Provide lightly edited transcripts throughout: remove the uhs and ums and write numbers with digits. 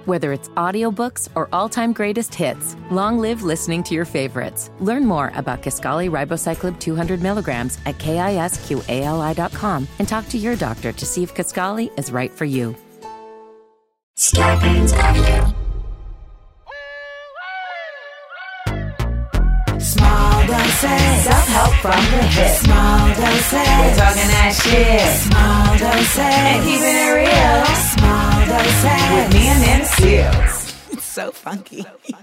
Whether it's audiobooks or all-time greatest hits, long live listening to your favorites. Learn more about Kisqali Ribociclib 200 milligrams at KISQALI.com and talk to your doctor to see if Kisqali is right for you. Scarpins Avenue. Small doses. Self-help from the hip. Small doses. We're talking that shit. Small doses. And keeping it real. Small doses. With me and them Seals. It's so funky.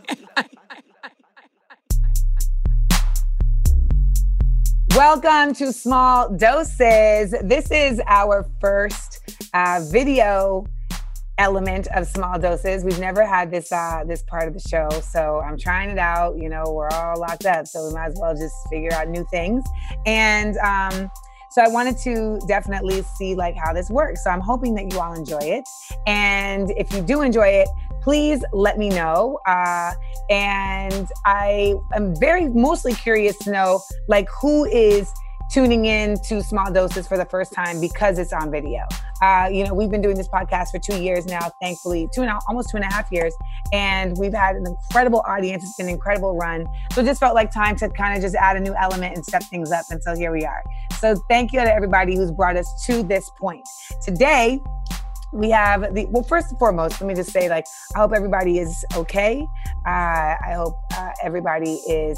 Welcome to Small Doses. This is our first video element of Small Doses. We've never had this part of the show, so I'm trying it out. You know, we're all locked up, so we might as well just figure out new things. And so I wanted to definitely see like how this works. So I'm hoping that you all enjoy it. And if you do enjoy it, please let me know. And I am mostly curious to know like who is tuning in to Small Doses for the first time because it's on video. We've been doing this podcast for 2 years now, thankfully, almost 2.5 years. And we've had an incredible audience. It's been an incredible run. So it just felt like time to kind of just add a new element and step things up. And so here we are. So thank you to everybody who's brought us to this point. Today, we have first and foremost, let me just say, like, I hope everybody is okay. I hope everybody is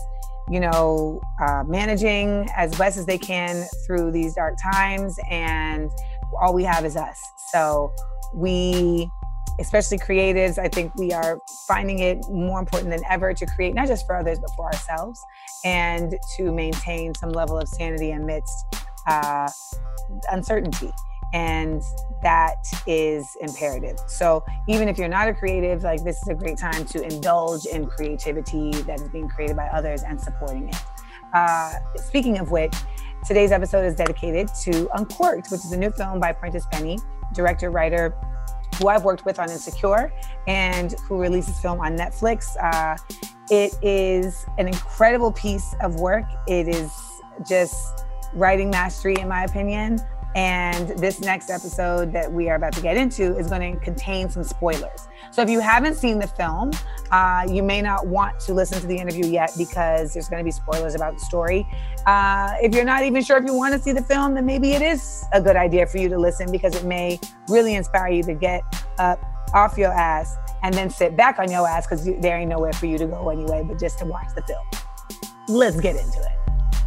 managing as best as they can through these dark times, and all we have is us. So we, especially creatives, I think we are finding it more important than ever to create, not just for others, but for ourselves, and to maintain some level of sanity amidst uncertainty. And that is imperative. So even if you're not a creative, like, this is a great time to indulge in creativity that is being created by others and supporting it. Speaking of which, today's episode is dedicated to Uncorked, which is a new film by Prentice Penny, director, writer, who I've worked with on Insecure and who released this film on Netflix. It is an incredible piece of work. It is just writing mastery, in my opinion. And this next episode that we are about to get into is going to contain some spoilers. So if you haven't seen the film, you may not want to listen to the interview yet because there's going to be spoilers about the story. If you're not even sure if you want to see the film, then maybe it is a good idea for you to listen because it may really inspire you to get up off your ass and then sit back on your ass because there ain't nowhere for you to go anyway, but just to watch the film. Let's get into it.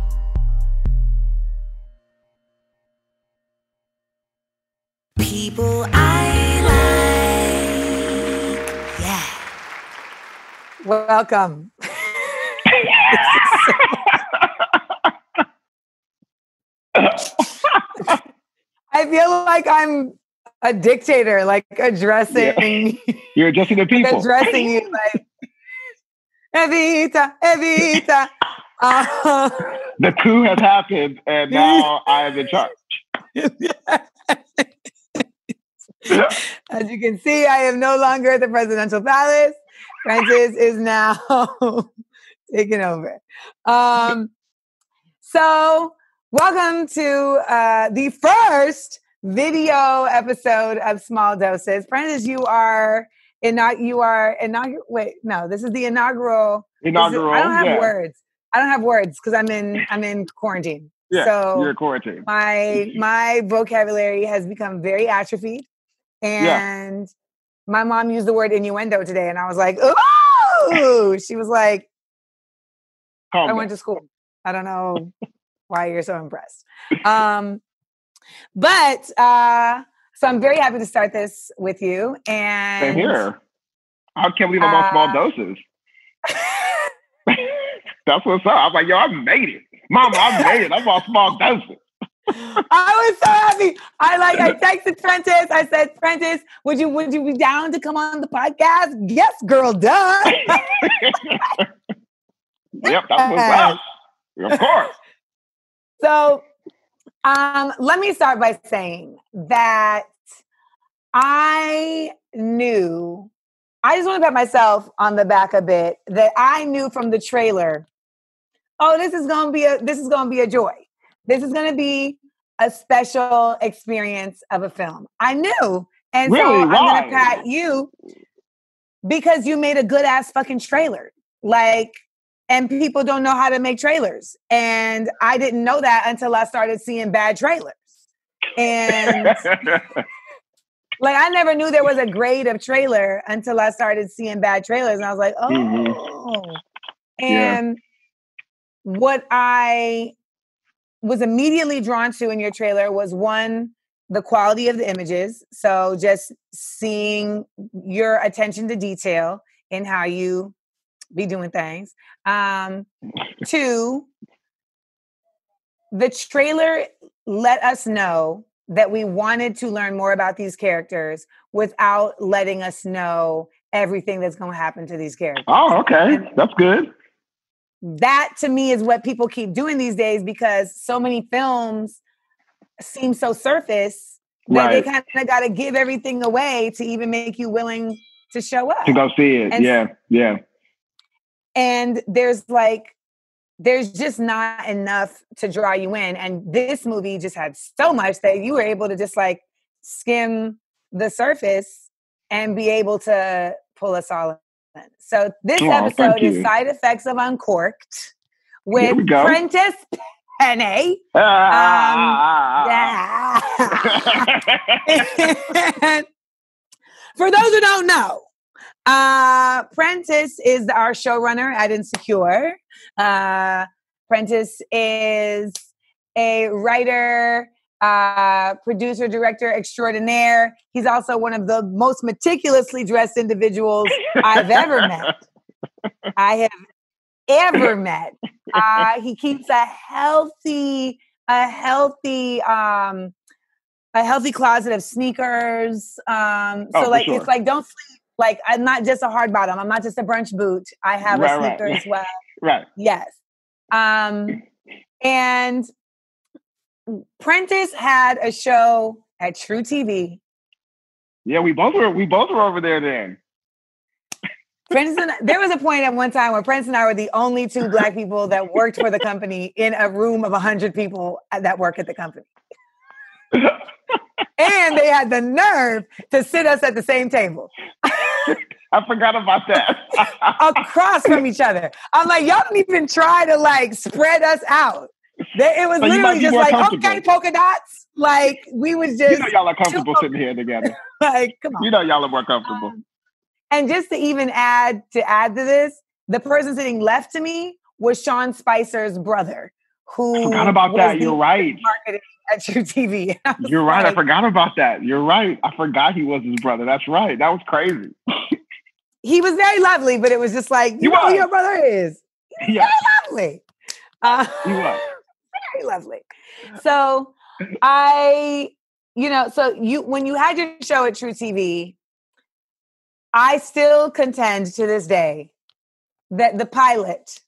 People I like. Yeah. Welcome. I feel like I'm a dictator, like addressing. Yeah. You're addressing the people. Like addressing you like, Evita, Evita. The coup has happened, and now I am in charge. As you can see, I am no longer at the presidential palace. Prentice is now taking over. So welcome to the first video episode of Small Doses. Prentice, this is the inaugural. I don't have words. I don't have words because I'm in quarantine. Yeah, so you're in quarantine. My vocabulary has become very atrophied. And my mom used the word innuendo today, and I was like, "Ooh!" She was like, "I went to school. I don't know why you're so impressed." So I'm very happy to start this with you. And same here. I can't believe I'm on Small Doses. That's what's up. I'm like, yo, I made it, Mama. I made it. I'm on Small Doses. I was so happy. I texted Prentice. I said, Prentice, would you be down to come on the podcast? Yes, girl, duh. Yep, that's what's up. Of course. So let me start by saying that I just want to pat myself on the back a bit, that I knew from the trailer, this is gonna be a joy. This is going to be a special experience of a film. I knew. And really? so I'm Why? going to pat you. because you made a good ass fucking trailer. Like, and people don't know how to make trailers. And I didn't know that until I started seeing bad trailers. And like, I never knew there was a grade of trailer until I started seeing bad trailers. And I was like, oh. Mm-hmm. And what I was immediately drawn to in your trailer was, one, the quality of the images. So just seeing your attention to detail in how you be doing things. Two, the trailer let us know that we wanted to learn more about these characters without letting us know everything that's going to happen to these characters. Oh, okay. And that's good. that to me is what people keep doing these days, because so many films seem so surface that they kind of got to give everything away to even make you willing to show up. To go see it. And yeah. And there's just not enough to draw you in. And this movie just had so much that you were able to just like skim the surface and be able to pull us all in. So this episode is Side Effects of Uncorked with Prentice Penny. For those who don't know, Prentice is our showrunner at Insecure. Prentice is a writer, producer, director extraordinaire. He's also one of the most meticulously dressed individuals I've ever met. He keeps a healthy closet of sneakers. It's like, don't sleep. Like, I'm not just a hard bottom. I'm not just a brunch boot. I have a sneaker as well. Right. Yes. And Prentice had a show at True TV. Yeah, we both were over there then. There was a point at one time where Prentice and I were the only two Black people that worked for the company in a room of 100 people that work at the company. And they had the nerve to sit us at the same table. I forgot about that. Across from each other. I'm like, y'all didn't even try to like spread us out. It was literally just like, okay, polka dots. Like, we was just... You know y'all are comfortable sitting here together. Like, come on. You know y'all are more comfortable. And just to even add to this, the person sitting left to me was Sean Spicer's brother. Who I forgot about that. You're right. Marketing at True TV. You're right. I forgot about that. You're right. I forgot he was his brother. That's right. That was crazy. He was very lovely, but it was just like, you know who your brother is. He's very lovely. He was. Very lovely. So when you had your show at True TV, I still contend to this day that the pilot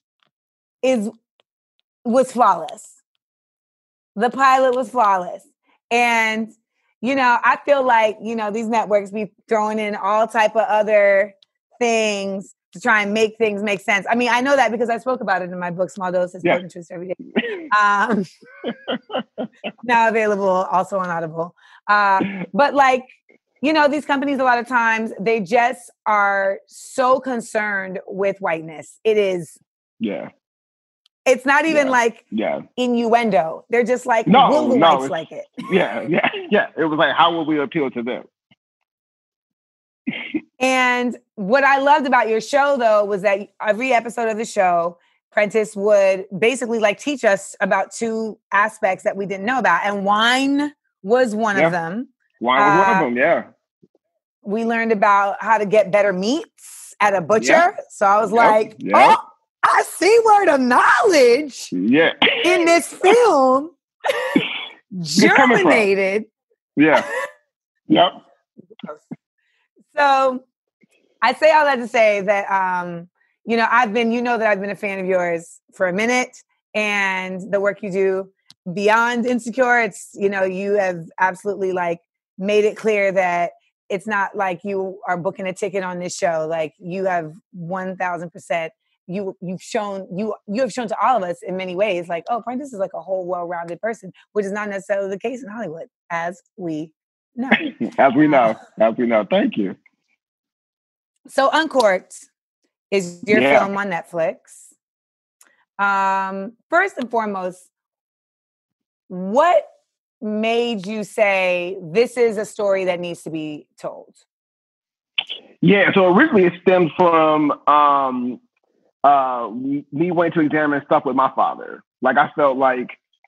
was flawless. The pilot was flawless. And, I feel like, these networks be throwing in all type of other things to try and make things make sense. I mean, I know that because I spoke about it in my book, Small Doses, Potent Truths Every Day. Now available also on Audible. But like, these companies, a lot of times, they just are so concerned with whiteness. It is. Yeah. It's not even like innuendo. They're just like, will the whites like it? Yeah. It was like, how will we appeal to them? And what I loved about your show, though, was that every episode of the show, Prentice would basically like teach us about two aspects that we didn't know about. And wine was one of them. Wine was one of them, yeah. We learned about how to get better meats at a butcher. Yeah. So I was like, oh, I see word of knowledge in this film germinated. Yeah. Yep. So I say all that to say that, I've been a fan of yours for a minute, and the work you do beyond Insecure, it's, you have absolutely like made it clear that it's not like you are booking a ticket on this show. Like, you have 1000%. You have shown to all of us in many ways, like, oh, Prentice is like a whole well-rounded person, which is not necessarily the case in Hollywood, as we know. As we know. Thank you. So Uncorked is your Yeah. film on Netflix. First and foremost, what made you say this is a story that needs to be told? Yeah, so originally it stemmed from me wanting to examine stuff with my father. Like I felt like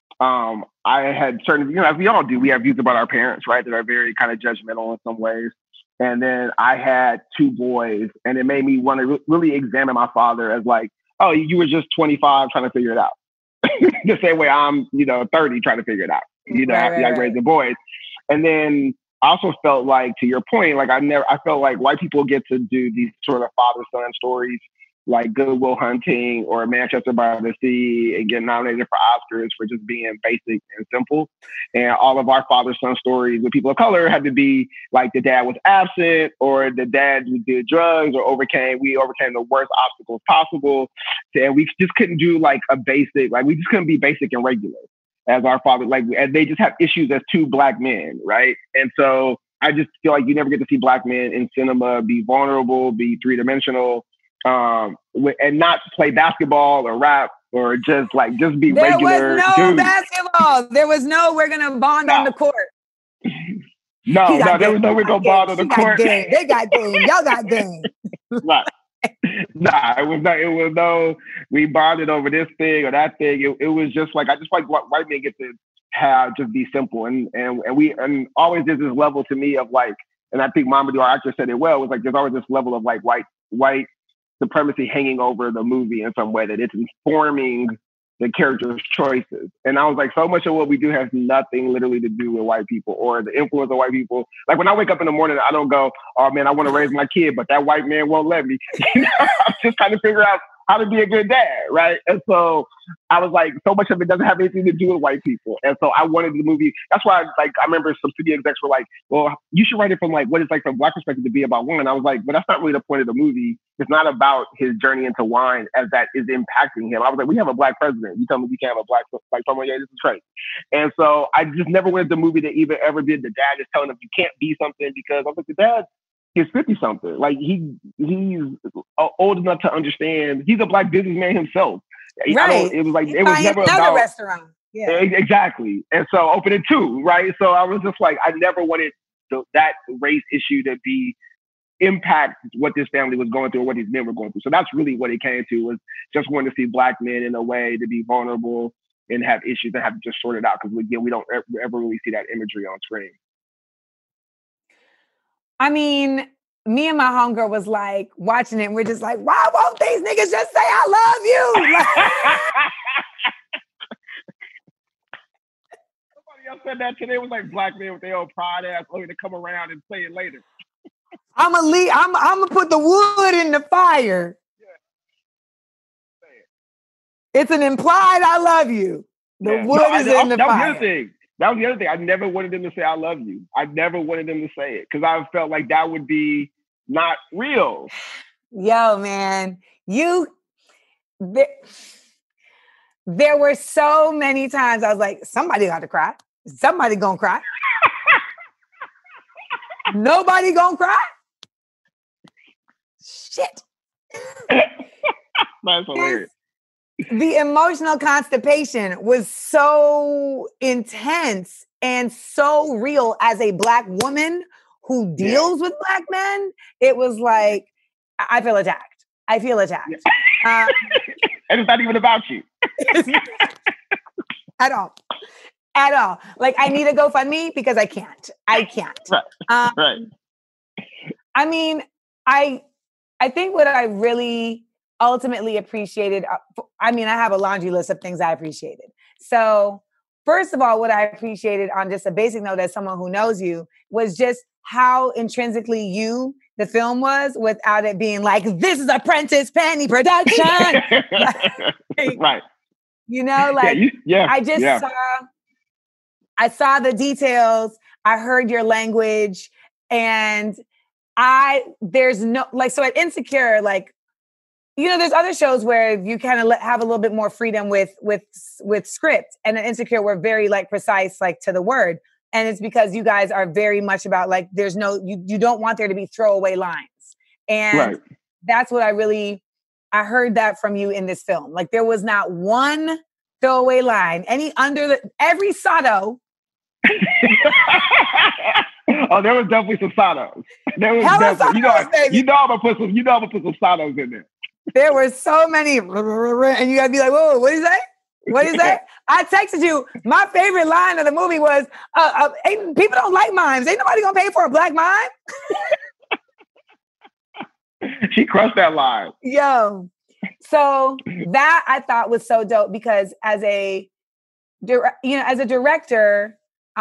I had certain, as we all do, we have views about our parents, right, that are very kind of judgmental in some ways. And then I had two boys, and it made me want to really examine my father as like, oh, you were just 25 trying to figure it out. The same way I'm, 30 trying to figure it out. Like raising boys. And then I also felt like, to your point, like I felt like white people get to do these sort of father-son stories, like Good Will Hunting or Manchester by the Sea, and get nominated for Oscars for just being basic and simple. And all of our father-son stories with people of color had to be like the dad was absent, or the dad did drugs, or we overcame the worst obstacles possible. And we just couldn't do like a basic, like we just couldn't be basic and regular as our father, like, and they just have issues as two Black men, right? And so I just feel like you never get to see Black men in cinema be vulnerable, be three-dimensional, and not play basketball or rap or just be there regular. There was no basketball. There was no we're gonna bond on the court. No, there was no we're gonna bond on the court. They got game. Y'all got game. Right. Nah, it was no, we bonded over this thing or that thing. It was just like, I just like what white men get to have, just be simple. And always there's this level to me of like, and I think Mamadou, our actor, said it well, was like, there's always this level of like white supremacy hanging over the movie in some way, that it's informing the character's choices. And I was like, so much of what we do has nothing literally to do with white people or the influence of white people. Like when I wake up in the morning, I don't go, oh man, I want to raise my kid, but that white man won't let me. I'm just trying to figure out how to be a good dad, right? And so I was like, so much of it doesn't have anything to do with white people. And so I wanted the movie. That's why I remember some studio execs were like, well, you should write it from like what it's like from Black perspective to be about wine. I was like, but that's not really the point of the movie. It's not about his journey into wine as that is impacting him. I was like, we have a Black president. You tell me we can't have a Black, like, someone, yeah, this is crazy. And so I just never wanted the movie to even ever be the dad is telling him you can't be something, because I was like, the dad is 50-something. Like he's old enough to understand. He's a Black businessman himself. Right. It was like, it was never about restaurant. Yeah. Exactly. And so opening two, right? So I was just like, I never wanted that race issue to be impact what this family was going through or what these men were going through. So that's really what it came to, was just wanting to see Black men in a way to be vulnerable and have issues and have to just sort it out. Because again, we don't ever really see that imagery on screen. I mean, me and my homegirl was like watching it, and we're just like, why won't these niggas just say I love you? Somebody else said that today. It was like Black men with their own pride ass only to come around and play it later. I'm gonna put the wood in the fire. Yeah. It's an implied I love you. The wood is in the fire. That was the other thing. That was the other thing. I never wanted them to say I love you. I never wanted them to say it, because I felt like that would be not real. Yo, man, there were so many times I was like, somebody got to cry. Somebody gonna cry. Nobody gonna cry. Shit. That's hilarious. The emotional constipation was so intense and so real as a Black woman who deals with Black men. It was like, I feel attacked. And it's not even about you. At all. Like, I need a GoFundMe because I can't. Right. I mean, I think what I really ultimately appreciated, I have a laundry list of things I appreciated. So first of all, what I appreciated on just a basic note as someone who knows you was just how intrinsically you the film was, without it being like, this is Apprentice Penny production. Right. You know, like, I saw the details. I heard your language, and there's no, like, so at Insecure, like, you know, there's other shows where you kind of have a little bit more freedom with script, and at Insecure, we're very like precise, like to the word. And it's because you guys are very much about like, there's no, you don't want there to be throwaway lines. And that's what I heard that from you in this film. Like there was not one throwaway line, every Sato. Oh, there was definitely some Satos. There was definitely, you know I'm gonna put some Satos in there. There were so many, and you gotta be like, whoa, what is that? What is that? I texted you. My favorite line of the movie was, people don't like mimes. Ain't nobody gonna pay for a black mime. She crushed that line. Yo. So that I thought was so dope because as a director,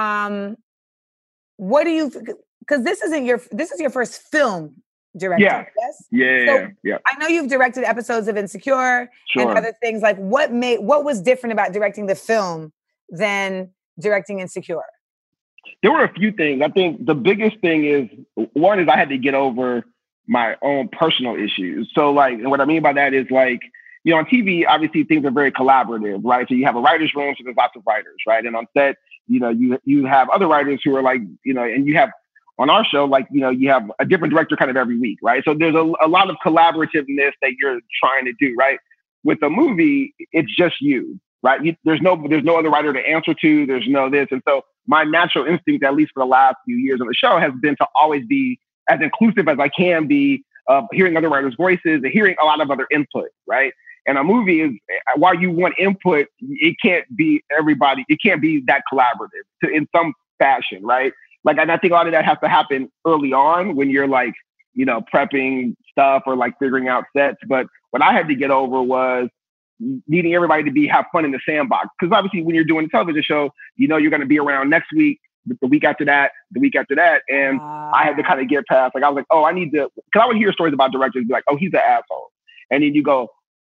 what do you, because this is your first film director, yes? Yeah. I know you've directed episodes of Insecure and other things. Like what was different about directing the film than directing Insecure? There were a few things. I think the biggest thing is, one is I had to get over my own personal issues. So like, and what I mean by that is like, you know, on TV, obviously things are very collaborative, right? So you have a writer's room, so there's lots of writers, right? And on set, you know, you have other writers who are like, you know, and you have on our show, like, you know, you have a different director kind of every week, right? So there's a lot of collaborativeness that you're trying to do, right? With a movie, it's just you, right? There's no other writer to answer to. There's no this. And so my natural instinct, at least for the last few years on the show, has been to always be as inclusive as I can be of hearing other writers' voices and hearing a lot of other input, right? And a movie is, while you want input, it can't be everybody. It can't be that collaborative in some fashion, right? Like, and I think a lot of that has to happen early on when you're like, you know, prepping stuff or like figuring out sets. But what I had to get over was needing everybody to have fun in the sandbox. Because obviously when you're doing a television show, you know, you're going to be around next week, the week after that, the week after that. And I had to kind of get past, like, I was like, oh, I need to, because I would hear stories about directors be like, oh, he's an asshole. And then you go,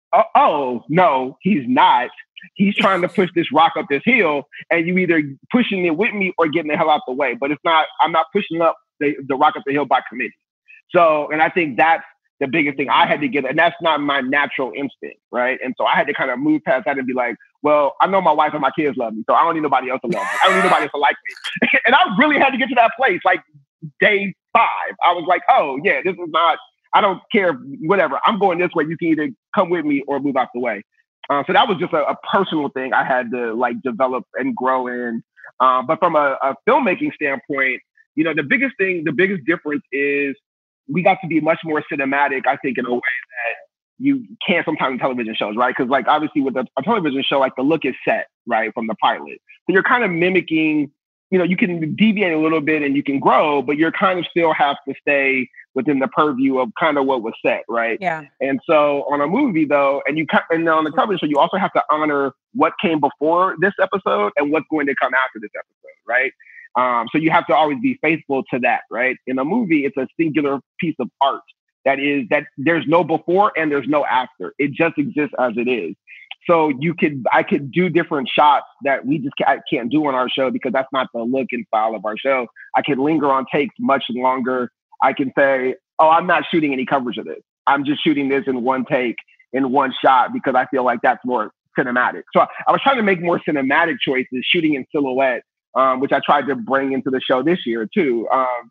oh, no, he's not. He's trying to push this rock up this hill, and you either pushing it with me or getting the hell out the way. But it's not, I'm not pushing up the rock up the hill by committee. So, and I think that's the biggest thing I had to get, and that's not my natural instinct, right? And so I had to kind of move past that and be like, well, I know my wife and my kids love me, so I don't need nobody else to love me. I don't need nobody else to like me. And I really had to get to that place, like day 5. I was like, oh yeah, this is not, I don't care, whatever. I'm going this way. You can either come with me or move out the way. So that was just a personal thing I had to like develop and grow in. But from a filmmaking standpoint, you know, the biggest difference is we got to be much more cinematic, I think, in a way that you can't sometimes in television shows, right? Because like obviously with a television show, like the look is set, right, from the pilot. So you're kind of mimicking, you know, you can deviate a little bit and you can grow, but you're kind of still have to stay within the purview of kind of what was set, right? Yeah. And so on a movie though, and on the television show, you also have to honor what came before this episode and what's going to come after this episode, right? So you have to always be faithful to that, right? In a movie, it's a singular piece of art that there's no before and there's no after. It just exists as it is. So I could do different shots that I can't do on our show because that's not the look and style of our show. I can linger on takes much longer. I can say, oh, I'm not shooting any coverage of this. I'm just shooting this in one take, in one shot, because I feel like that's more cinematic. So I was trying to make more cinematic choices, shooting in silhouette, which I tried to bring into the show this year too.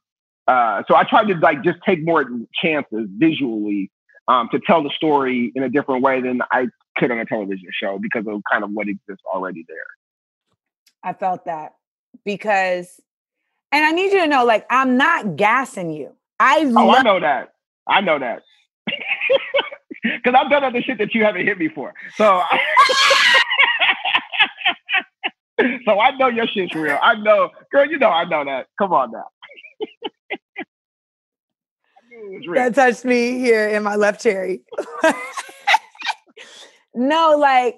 So I tried to like just take more chances visually to tell the story in a different way than I could on a television show because of kind of what exists already there. I felt that because, and I need you to know, like, I'm not gassing you. I know that. Because I've done other shit that you haven't hit me for. So so I know your shit's real. I know, girl, you know I know that. Come on now. That touched me here in my left cherry. No, like,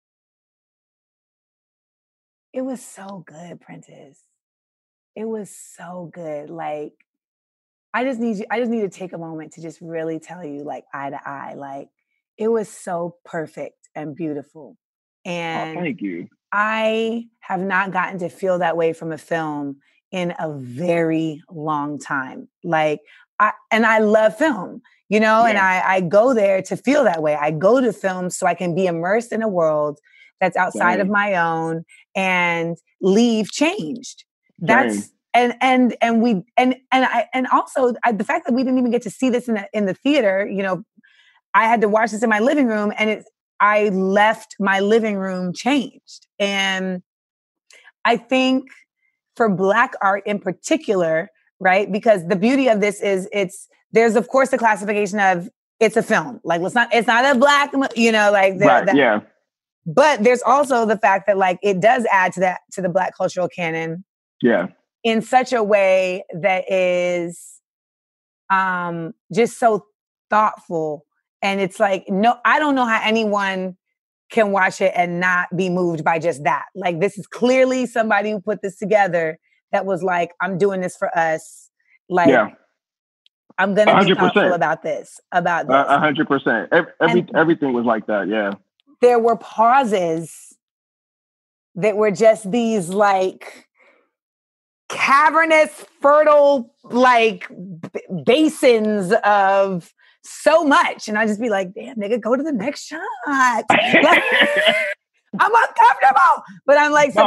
it was so good, Prentice. It was so good. Like, I just need to take a moment to just really tell you, like, eye to eye, like, it was so perfect and beautiful. And thank you. I have not gotten to feel that way from a film in a very long time. Like, I love film, you know, and I go there to feel that way. I go to film so I can be immersed in a world that's outside of my own and leave changed. And also the fact that we didn't even get to see this in the theater, you know, I had to watch this in my living room, and I left my living room changed. And I think for Black art in particular, right? Because the beauty of this is there's of course the classification of it's a film. Like it's not a Black, you know, like right, yeah. But there's also the fact that like it does add to the Black cultural canon. Yeah. In such a way that is just so thoughtful. And it's like, no, I don't know how anyone can watch it and not be moved by just that. Like, this is clearly somebody who put this together that was like, I'm doing this for us. Like, yeah. I'm going to be thoughtful about this. 100%. Everything was like that, yeah. There were pauses that were just these like cavernous, fertile, like basins of so much. And I just be like, damn, nigga, go to the next shot. Like, I'm uncomfortable. But I'm like,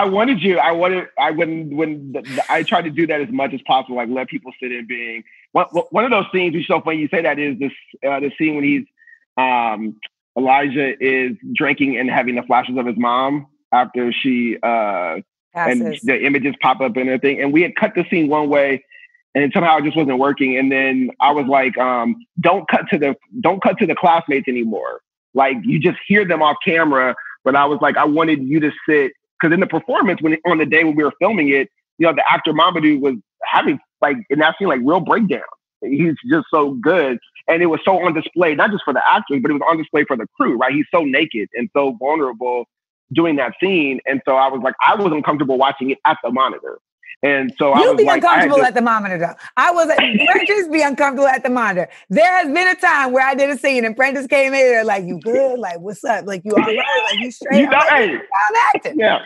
I tried to do that as much as possible, like let people sit in being. One of those scenes, which is so funny you say that, is the scene when he's, Elijah is drinking and having the flashes of his mom after she, and the images pop up and everything. And we had cut the scene one way, and somehow it just wasn't working. And then I was like, don't cut to the classmates anymore. Like, you just hear them off camera. But I was like, I wanted you to sit, because in the performance, on the day when we were filming it, you know, the actor Mamadou was having like in that scene like real breakdowns. He's just so good, and it was so on display, not just for the actors, but it was on display for the crew. Right? He's so naked and so vulnerable doing that scene, and so I was like, I wasn't comfortable watching it at the monitor. And so I was like, uncomfortable at the monitor, though. I was like, Prentice be uncomfortable at the monitor. There has been a time where I did a scene and Prentice came in there like, you good? Like, what's up? Like, you all right? Like, you straight? You know, I'm acting. Yeah.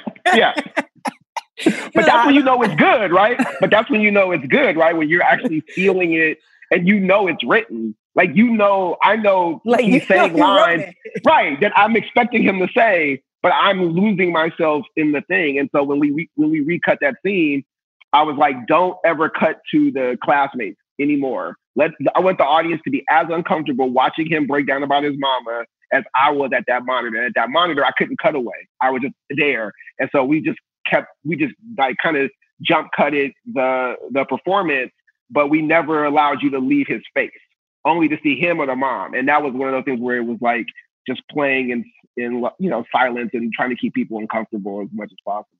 But that's when you know it's good, right? When you're actually feeling it and you know it's written. Like, you know, I know like he's saying lines, right, that I'm expecting him to say, but I'm losing myself in the thing. And so when we recut that scene, I was like, don't ever cut to the classmates anymore. I want the audience to be as uncomfortable watching him break down about his mama as I was at that monitor. And at that monitor, I couldn't cut away. I was just there. And so we just like kind of jump cutted the performance, but we never allowed you to leave his face, only to see him or the mom. And that was one of those things where it was like just playing in you know, silence and trying to keep people uncomfortable as much as possible.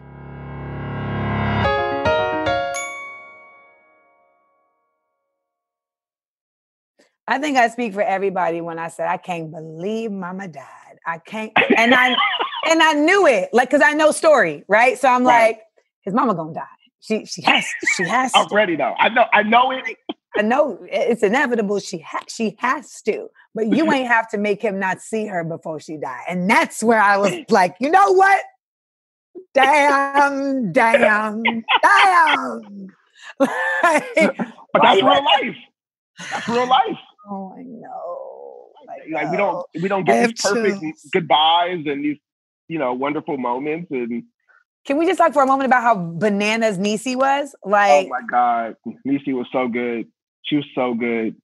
I think I speak for everybody when I said I can't believe Mama died. I can't, and I knew it, like, because I know story, right? So I'm like, his mama gonna die. She has to. I'm ready though. I know it. I know it's inevitable. She has to, but you ain't have to make him not see her before she died. And that's where I was like, you know what? Damn. But that's real life. That's real life. Oh, I know. Like we don't get these perfect goodbyes and these, you know, wonderful moments. And can we just talk for a moment about how bananas Niecy was? Like, oh my God, Niecy was so good. She was so good.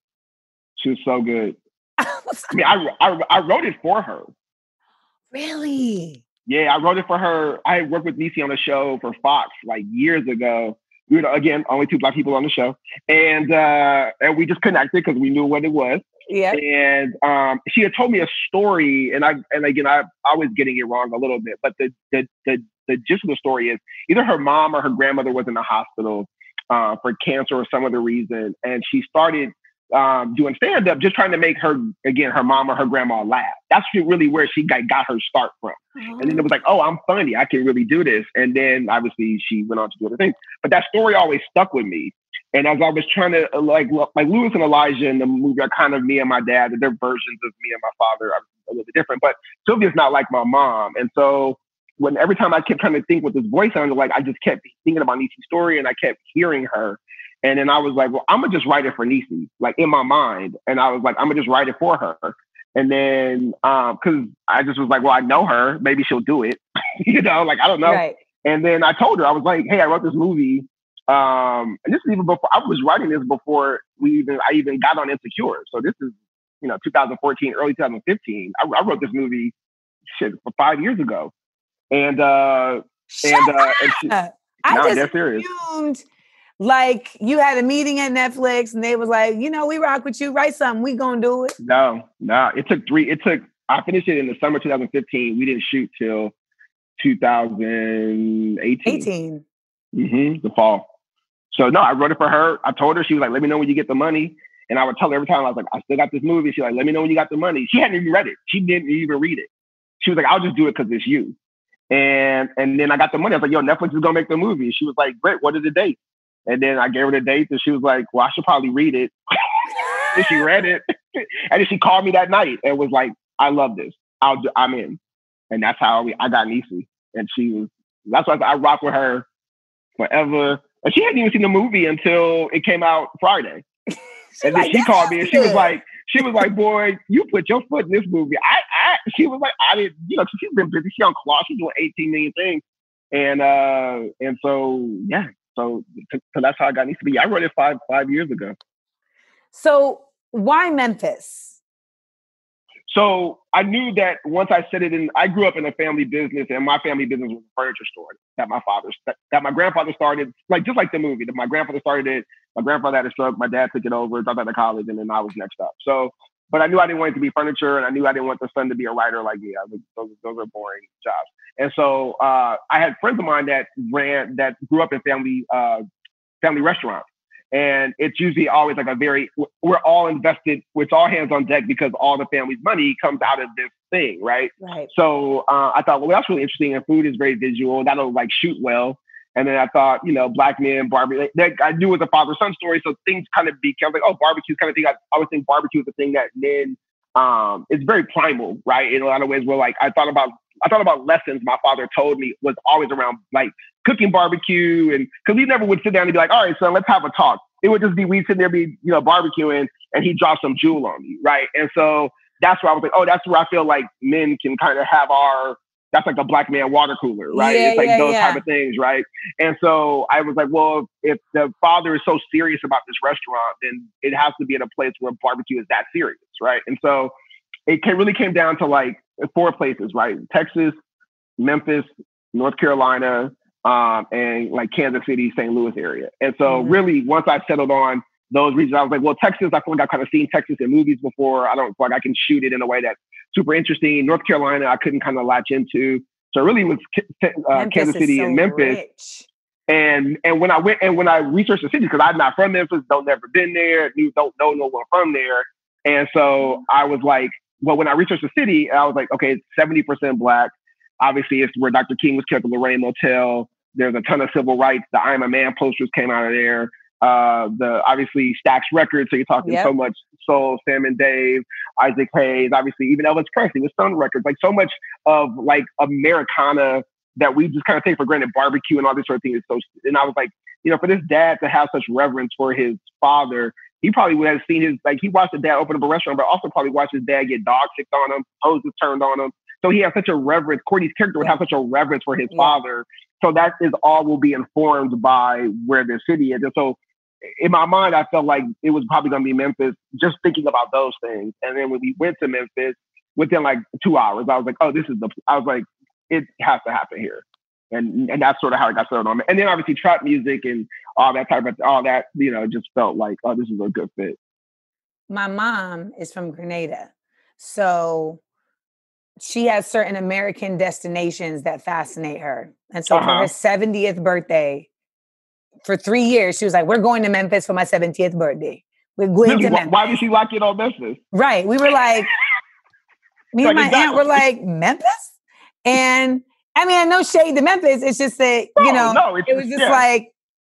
I mean, I wrote it for her. Really? Yeah, I wrote it for her. I worked with Niecy on a show for Fox like years ago. We were, again, only two Black people on the show. And we just connected because we knew what it was. Yeah. And she had told me a story, and I was getting it wrong a little bit, but the gist of the story is either her mom or her grandmother was in the hospital for cancer or some other reason. And she started doing stand-up, just trying to make her mom or her grandma laugh. That's really where she got her start from. Oh. And then it was like, oh, I'm funny. I can really do this. And then obviously she went on to do other things. But that story always stuck with me. And as I was trying to, like Louis and Elijah in the movie are kind of me and my dad. They're versions of me and my father. I'm a little bit different. But Sylvia's not like my mom. And so every time I kept trying to think what this voice sounded like, I just kept thinking about Niecy's story and I kept hearing her. And then I was like, well, I'm going to just write it for Niecy, like in my mind. And I was like, I'm going to just write it for her. And then, because I just was like, well, I know her. Maybe she'll do it. You know, like, I don't know. Right. And then I told her, I was like, hey, I wrote this movie. And this is even before I was writing this before I even got on Insecure. So this is 2014, early 2015. I wrote this movie for 5 years ago, and I just assumed like you had a meeting at Netflix and they was like, we rock with you, write something, we gonna do it. No, I finished it in the summer 2015. We didn't shoot till 2018. The fall. So no, I wrote it for her. I told her, she was like, let me know when you get the money. And I would tell her every time, I was like, I still got this movie. She's like, let me know when you got the money. She hadn't even read it. She didn't even read it. She was like, I'll just do it because it's you. And then I got the money. I was like, yo, Netflix is gonna make the movie. She was like, great, what are the dates? And then I gave her the dates and she was like, well, I should probably read it. And she read it. And then she called me that night and was like, I love this. I'm in. And that's how I got Niecy. And that's why I rock with her forever. And she hadn't even seen the movie until it came out Friday. And then she called me and she was like, boy, you put your foot in this movie. She was like, I didn't, she's been busy. She's on clock. She's doing 18 million things. And so, yeah. So that's how I got Niecy. I wrote it five years ago. So why Memphis? So I knew that once I said it I grew up in a family business, and my family business was a furniture store that my grandfather started, just like the movie. That my grandfather started it. My grandfather had a stroke. My dad took it over, dropped out of college, and then I was next up. So, but I knew I didn't want it to be furniture, and I knew I didn't want the son to be a writer like me. Those are boring jobs. And so I had friends of mine that grew up in family restaurants. And it's usually always like we're all invested, it's all hands on deck because all the family's money comes out of this thing, right? Right. So I thought, well, that's really interesting. And food is very visual. That'll shoot well. And then I thought, black men, barbecue. I knew it was a father-son story. So things kind of became like, barbecue's kind of thing. I always think barbecue is the thing that men, it's very primal, right? In a lot of ways where I thought about lessons my father told me was always around cooking barbecue, and because we never would sit down and be like, all right, son, let's have a talk. It would just be we sitting there barbecuing, and he dropped some jewel on me, right? And so that's where I was like, that's where I feel like men can kind of have that's like a black man water cooler, right? Yeah, it's those type of things, right? And so I was like, well, if the father is so serious about this restaurant, then it has to be at a place where barbecue is that serious, right? And so it really came down to 4 places, right? Texas, Memphis, North Carolina, and Kansas City, St. Louis area. And so really, once I settled on those regions, I was like, well, Texas, I feel like I've kind of seen Texas in movies before. I don't feel like I can shoot it in a way that's super interesting. North Carolina, I couldn't kind of latch into. So it really was Kansas City and Memphis. Rich. And when I researched the city, because I'm not from Memphis, never been there, don't know no one from there. And so I was like, well, when I researched the city, I was like, okay, it's 70% black. Obviously, it's where Dr. King was kept, the Lorraine Motel. There's a ton of civil rights. The I Am a Man posters came out of there. Obviously Stax Records. So you're talking so much Soul, Sam and Dave, Isaac Hayes, obviously even Elvis Presley with Sun Records, so much of Americana that we just kind of take for granted, barbecue and all this sort of thing. And I was like, for this dad to have such reverence for his father, he probably would have seen he watched his dad open up a restaurant, but also probably watched his dad get dog sicked on him, hoses turned on him. So he has such a reverence. Courtney's character would have such a reverence for his father. So that is all will be informed by where the city is. And so in my mind, I felt like it was probably going to be Memphis, just thinking about those things. And then when we went to Memphis, within 2 hours, I was like, oh, it has to happen here. And that's sort of how I got started on it. And then obviously trap music and all that just felt like, oh, this is a good fit. My mom is from Grenada. So she has certain American destinations that fascinate her. And so for her 70th birthday, for 3 years, she was like, we're going to Memphis for my 70th birthday. We're going to Memphis. Why did she lock it on Memphis? Right. We were like, me and my aunt were like, Memphis? And I mean, no shade to Memphis. It's just that, it was just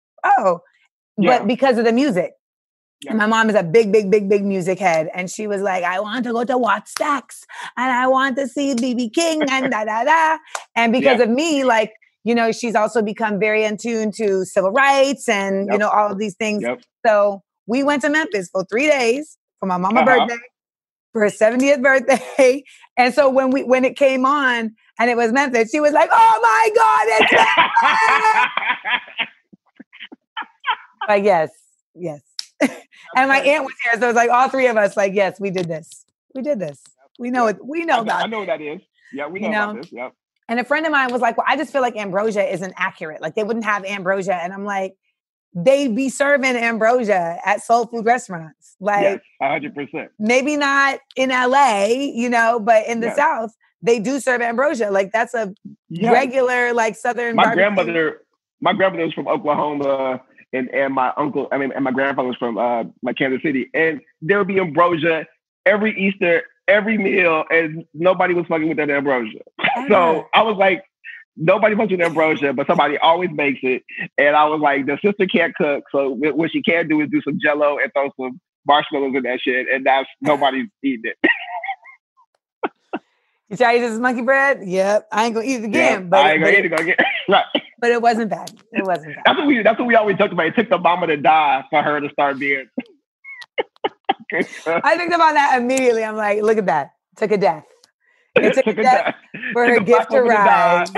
but because of the music. Yeah. My mom is a big, big, big, big music head. And she was like, I want to go to Watt Stacks and I want to see BB King and da-da-da. And because of me, she's also become very in tune to civil rights and, all of these things. Yep. So we went to Memphis for 3 days for my mama's birthday, for her 70th birthday. And so when it came on and it was Memphis, she was like, oh my God, it's Memphis! Like, yes. And my aunt was here, so it was like all three of us. Like, yes, we did this. We know it. We know about. I know what that is. Yeah, we know about this. Yep. And a friend of mine was like, "Well, I just feel like ambrosia isn't accurate. Like, they wouldn't have ambrosia." And I'm like, "They be serving ambrosia at soul food restaurants. Like, 100%. Maybe not in LA, but in the South, they do serve ambrosia. Like, that's a regular, like, Southern. My grandmother was from Oklahoma, and my uncle, and my grandfather was from like Kansas City, and there would be ambrosia every Easter, every meal, and nobody was fucking with that ambrosia. So I was like, nobody fucks with ambrosia, but somebody always makes it. And I was like, the sister can't cook, so what she can do is do some Jell-O and throw some marshmallows in that shit, and that's nobody's eating it. You try to eat this monkey bread? Yep. I ain't gonna eat it again. But I ain't gonna eat it again. Right. But it wasn't bad. That's what we always talked about. It took the mama to die for her to start being. I think about that immediately. I'm like, look at that. Took a death. It took a death for her gift to rise.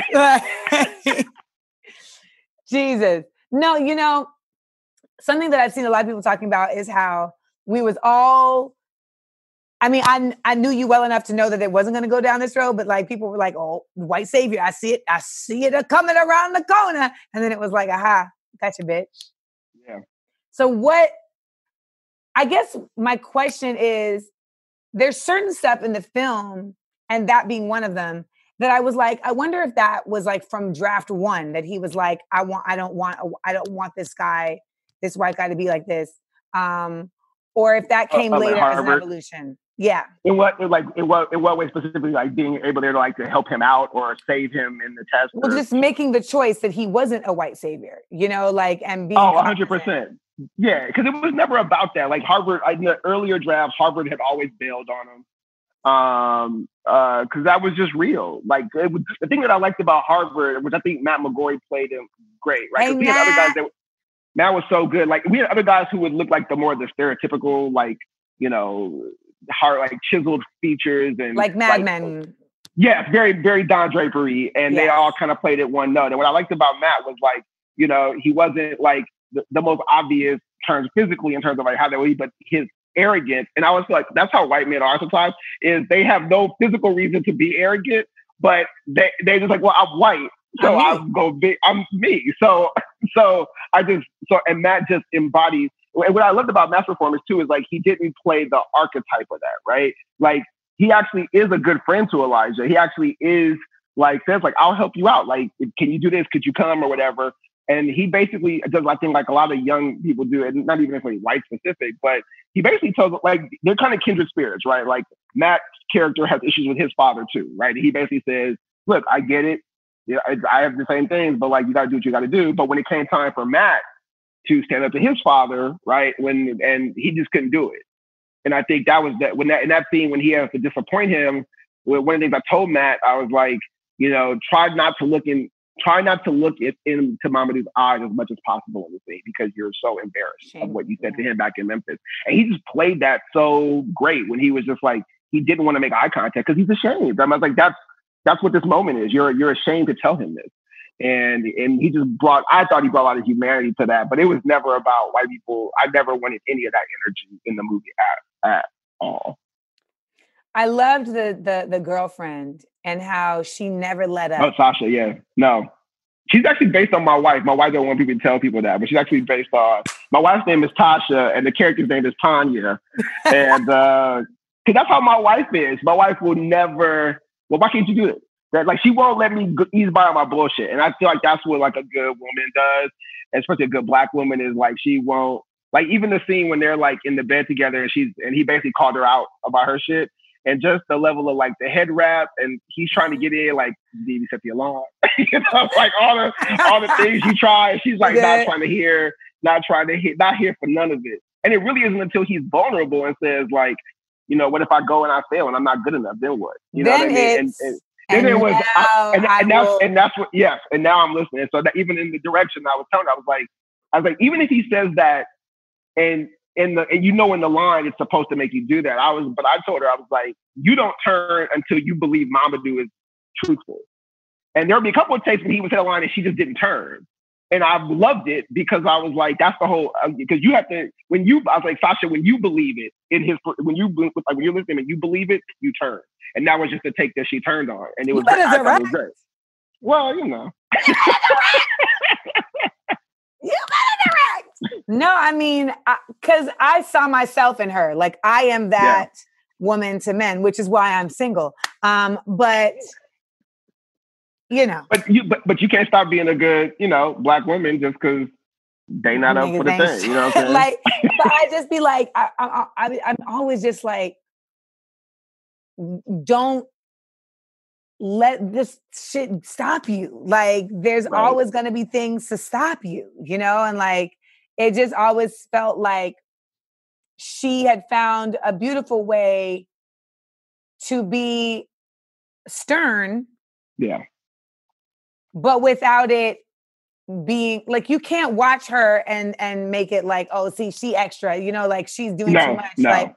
Jesus. No, something that I've seen a lot of people talking about is how we was all, I knew you well enough to know that it wasn't going to go down this road, but like people were like, "Oh, white savior, I see it coming around the corner." And then it was like, "Aha, gotcha, bitch." Yeah. So I guess my question is, there's certain stuff in the film, and that being one of them, that I was like, I wonder if that was like from draft one, that he was like, I don't want this white guy to be like this. Or if that came later as an evolution. Yeah. In what way specifically, like being able to help him out or save him in the test? Well, just making the choice that he wasn't a white savior, and being 100%. Yeah, because it was never about that. Like Harvard, in the earlier drafts, Harvard had always bailed on him. Because that was just real. Like the thing that I liked about Harvard, which I think Matt McGorry played him great, right? Because we had other guys Matt was so good. Like we had other guys who would look like the stereotypical, like, hard, like chiseled features and like Mad Men. Yeah, very, very Don Drapery, and they all kind of played it one note. And what I liked about Matt was like, he wasn't like the most obvious terms physically in terms of like how they would, but his arrogance. And I was like, that's how white men are sometimes, is they have no physical reason to be arrogant, but they just like, well, I'm white, so I'm me. And Matt just embodies. And what I loved about Matt's performance too is like he didn't play the archetype of that, right? Like he actually is a good friend to Elijah. He actually is like says like, I'll help you out. Like, can you do this? Could you come or whatever? And he basically does, I think, like a lot of young people do, and not even necessarily white specific, but he basically tells, like, they're kind of kindred spirits, right? Like Matt's character has issues with his father too, right? He basically says, look, I get it. Yeah, I have the same things, but like, you got to do what you got to do. But when it came time for Matt to stand up to his father, right? And he just couldn't do it. And I think that was in that scene when he has to disappoint him, one of the things I told Matt, I was like, try not to look into Mamadou's eyes as much as possible in the scene, because you're so embarrassed of what you said to him back in Memphis. And he just played that so great when he was just like, he didn't want to make eye contact because he's ashamed. I was like, that's what this moment is. You're ashamed to tell him this. And he just I thought he brought a lot of humanity to that, but it was never about white people. I never wanted any of that energy in the movie at all. I loved the girlfriend and how she never let up. Oh, Sasha, yeah. No. She's actually based on my wife. My wife don't want people to tell people that, but she's actually based on, my wife's name is Tasha and the character's name is Tanya. And because that's how my wife is. My wife will never, well, why can't you do it? That, like, she won't let me ease by on my bullshit. And I feel like that's what like a good woman does, especially a good Black woman, is like, she won't, like, even the scene when they're like in the bed together and he basically called her out about her shit. And just the level of like the head wrap, and he's trying to get in, like, did you set the alarm? Like all the things you try. She's like not here for none of it. And it really isn't until he's vulnerable and says like, what if I go and I fail and I'm not good enough? Then what? You know what I mean? And it was, and that's what, yes. And now I'm listening. So that even in the direction I was telling, I was like, even if he says that, and in the line, it's supposed to make you do that. But I told her, I was like, you don't turn until you believe Mamadou is truthful. And there'll be a couple of takes when he would say a line and she just didn't turn. And I loved it because I was like, that's the whole, because you have to, I was like, Sasha, when you believe it when you're listening and you believe it, you turn. And that was just the take that she turned on. And it was, I thought it was great. Well, you know. You better direct. No, I mean, because I saw myself in her. Like, I am that woman to men, which is why I'm single. But you know, but you can't stop being a good, Black woman just because they not up for the thing. You know what I'm saying? Like, but I just be like, I'm always just like, don't let this shit stop you. Like, there's always going to be things to stop you, and like, it just always felt like she had found a beautiful way to be stern. Yeah. But without it being like, you can't watch her and make it like, oh, see, she extra, like she's doing too much. Like,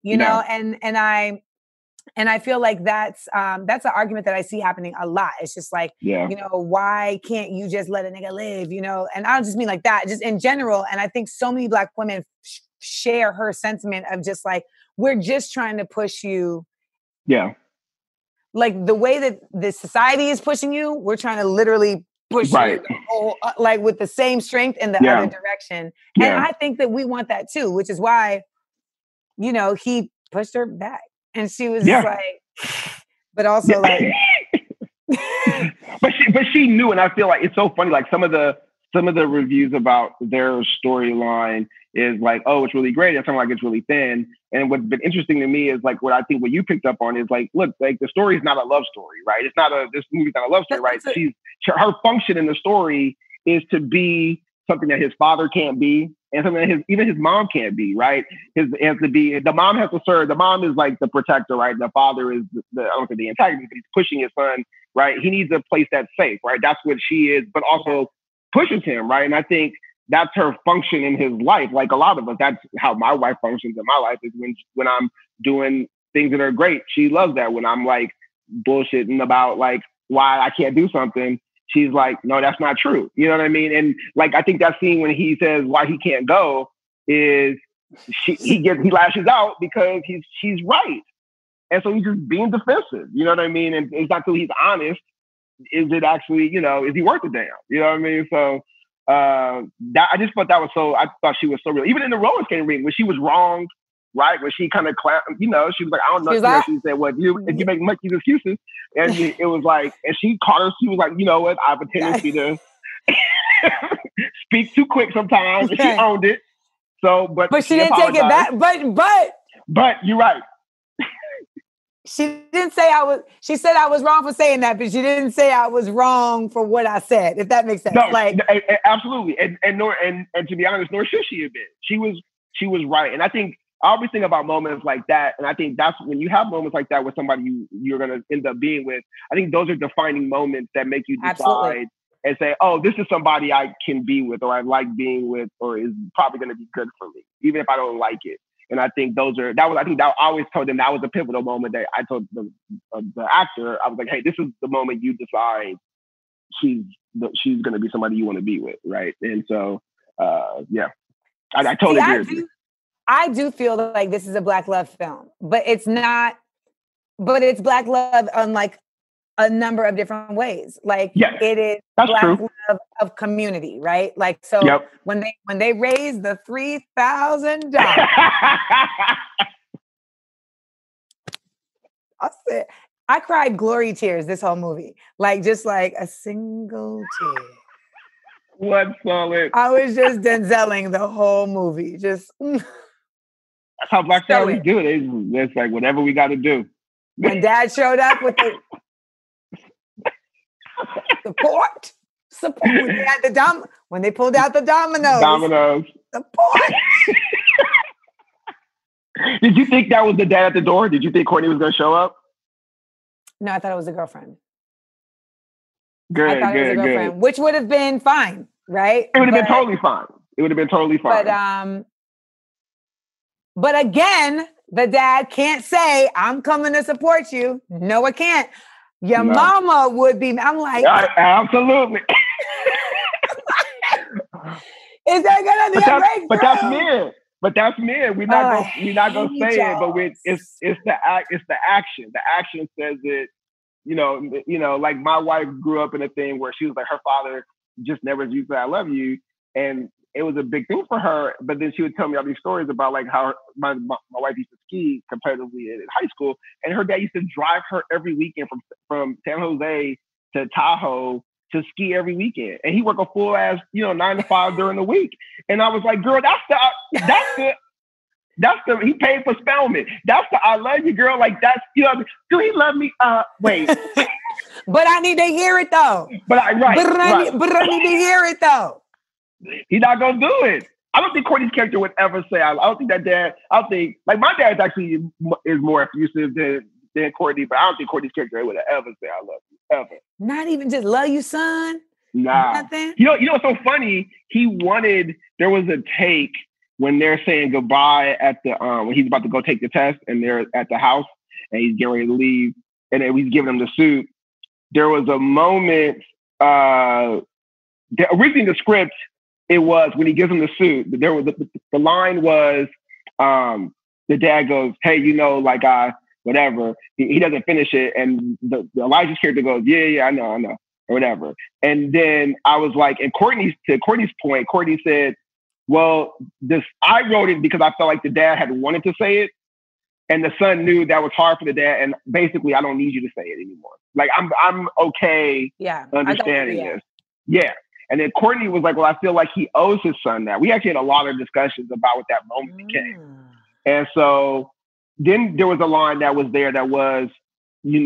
and I feel like that's an argument that I see happening a lot. It's just like, why can't you just let a nigga live, And I don't just mean like that, just in general. And I think so many Black women share her sentiment of just like, we're just trying to push you. Yeah. Like the way that the society is pushing you, we're trying to literally push you like with the same strength in the other direction. Yeah. And I think that we want that too, which is why, he pushed her back. And she was just like, but also like, but she knew, and I feel like it's so funny. Like some of the reviews about their storyline is like, oh, it's really great. It's something like it's really thin. And what's been interesting to me is like what I think what you picked up on is like, look, like the story is not a love story, right? It's not this movie's not a love story, right? Her function in the story is to be something that his father can't be, and something that even his mom can't be, right? The mom has to serve. The mom is like the protector, right? The father is I don't think the antagonist, but he's pushing his son, right? He needs a place that's safe, right? That's what she is, but also pushes him, right? And I think that's her function in his life. Like a lot of us, that's how my wife functions in my life, is when I'm doing things that are great. She loves that. When I'm like bullshitting about like why I can't do something, she's like, no, that's not true. You know what I mean? And like, I think that scene when he says why he can't go is he lashes out because she's right. And so he's just being defensive. You know what I mean? And it's not till he's honest. Is it actually, is he worth a damn? You know what I mean? So that I just thought that was I thought she was so real. Even in the roller skating ring, when she was wronged, right? When she kind of, she was like, I don't know. She said, well, you make much these excuses. And it was like, and she caught her. She was like, you know what? I have a tendency to speak too quick sometimes. And she owned it. So, but she didn't take it back. But you're right. She didn't say she said I was wrong for saying that, but she didn't say I was wrong for what I said, if that makes sense. No, absolutely. And to be honest, nor should she have been. She was right. And I think I always think about moments like that. And I think that's when you have moments like that with somebody you're going to end up being with. I think those are defining moments that make you decide and say, oh, this is somebody I can be with, or I like being with, or is probably going to be good for me, even if I don't like it. And I think I always told them that was a pivotal moment that I told the actor. I was like, hey, this is the moment you decide she's going to be somebody you want to be with. Right. And so, I totally agree with you. I do feel like this is a Black love film, but it's not, but it's Black love on like a number of different ways. Like it is Black love of community, right? Like, so when they raised the $3,000, I cried glory tears this whole movie. Like, just like a single tear. What solid. I was just Denzeling the whole movie. Just that's how Black families do it. It's like whatever we got to do. When Dad showed up with the support. When they pulled out the dominoes. Support. Did you think that was the dad at the door? Did you think Courtney was going to show up? No, I thought it was a girlfriend. Good. Which would have been fine, right? It would have been totally fine. But again, the dad can't say, I'm coming to support you. No, it can't. Your mama would be. I'm like, absolutely. Is that gonna be a breakthrough? But that's men. But that's men. We're not gonna say it. But it's the action. The action says it. You know, like my wife grew up in a thing where she was like, her father just never used to say, "I love you," and it was a big thing for her. But then she would tell me all these stories about like how my wife used to ski competitively in high school, and her dad used to drive her every weekend from San Jose to Tahoe to ski every weekend, and he worked a full ass 9 to 5 during the week. And I was like, girl, that's the he paid for Spelman. That's the I love you, girl. Like that's do he love me? Wait. But I need to hear it though. But I need to hear it though. He's not gonna do it. I don't think Courtney's character would ever say. I don't think that dad. I think like my dad's actually is more effusive than Courtney, but I don't think Courtney's character would ever say I love you ever. Not even just love you, son. Nah. Nothing. You know what's so funny? There was a take when they're saying goodbye at the when he's about to go take the test and they're at the house and he's getting ready to leave and then he's giving him the suit. There was a moment. Originally the script, it was when he gives him the suit. There was the line was the dad goes, "Hey, whatever." He doesn't finish it, and the Elijah's character goes, "Yeah, I know, or whatever." And then I was like, and Courtney's point, Courtney said, "Well, I wrote it because I felt like the dad had wanted to say it, and the son knew that was hard for the dad, and basically, I don't need you to say it anymore. Like I'm okay, understanding this, yeah." And then Courtney was like, "Well, I feel like he owes his son that." We actually had a lot of discussions about what that moment became, and so. Then there was a line that was there that was, he's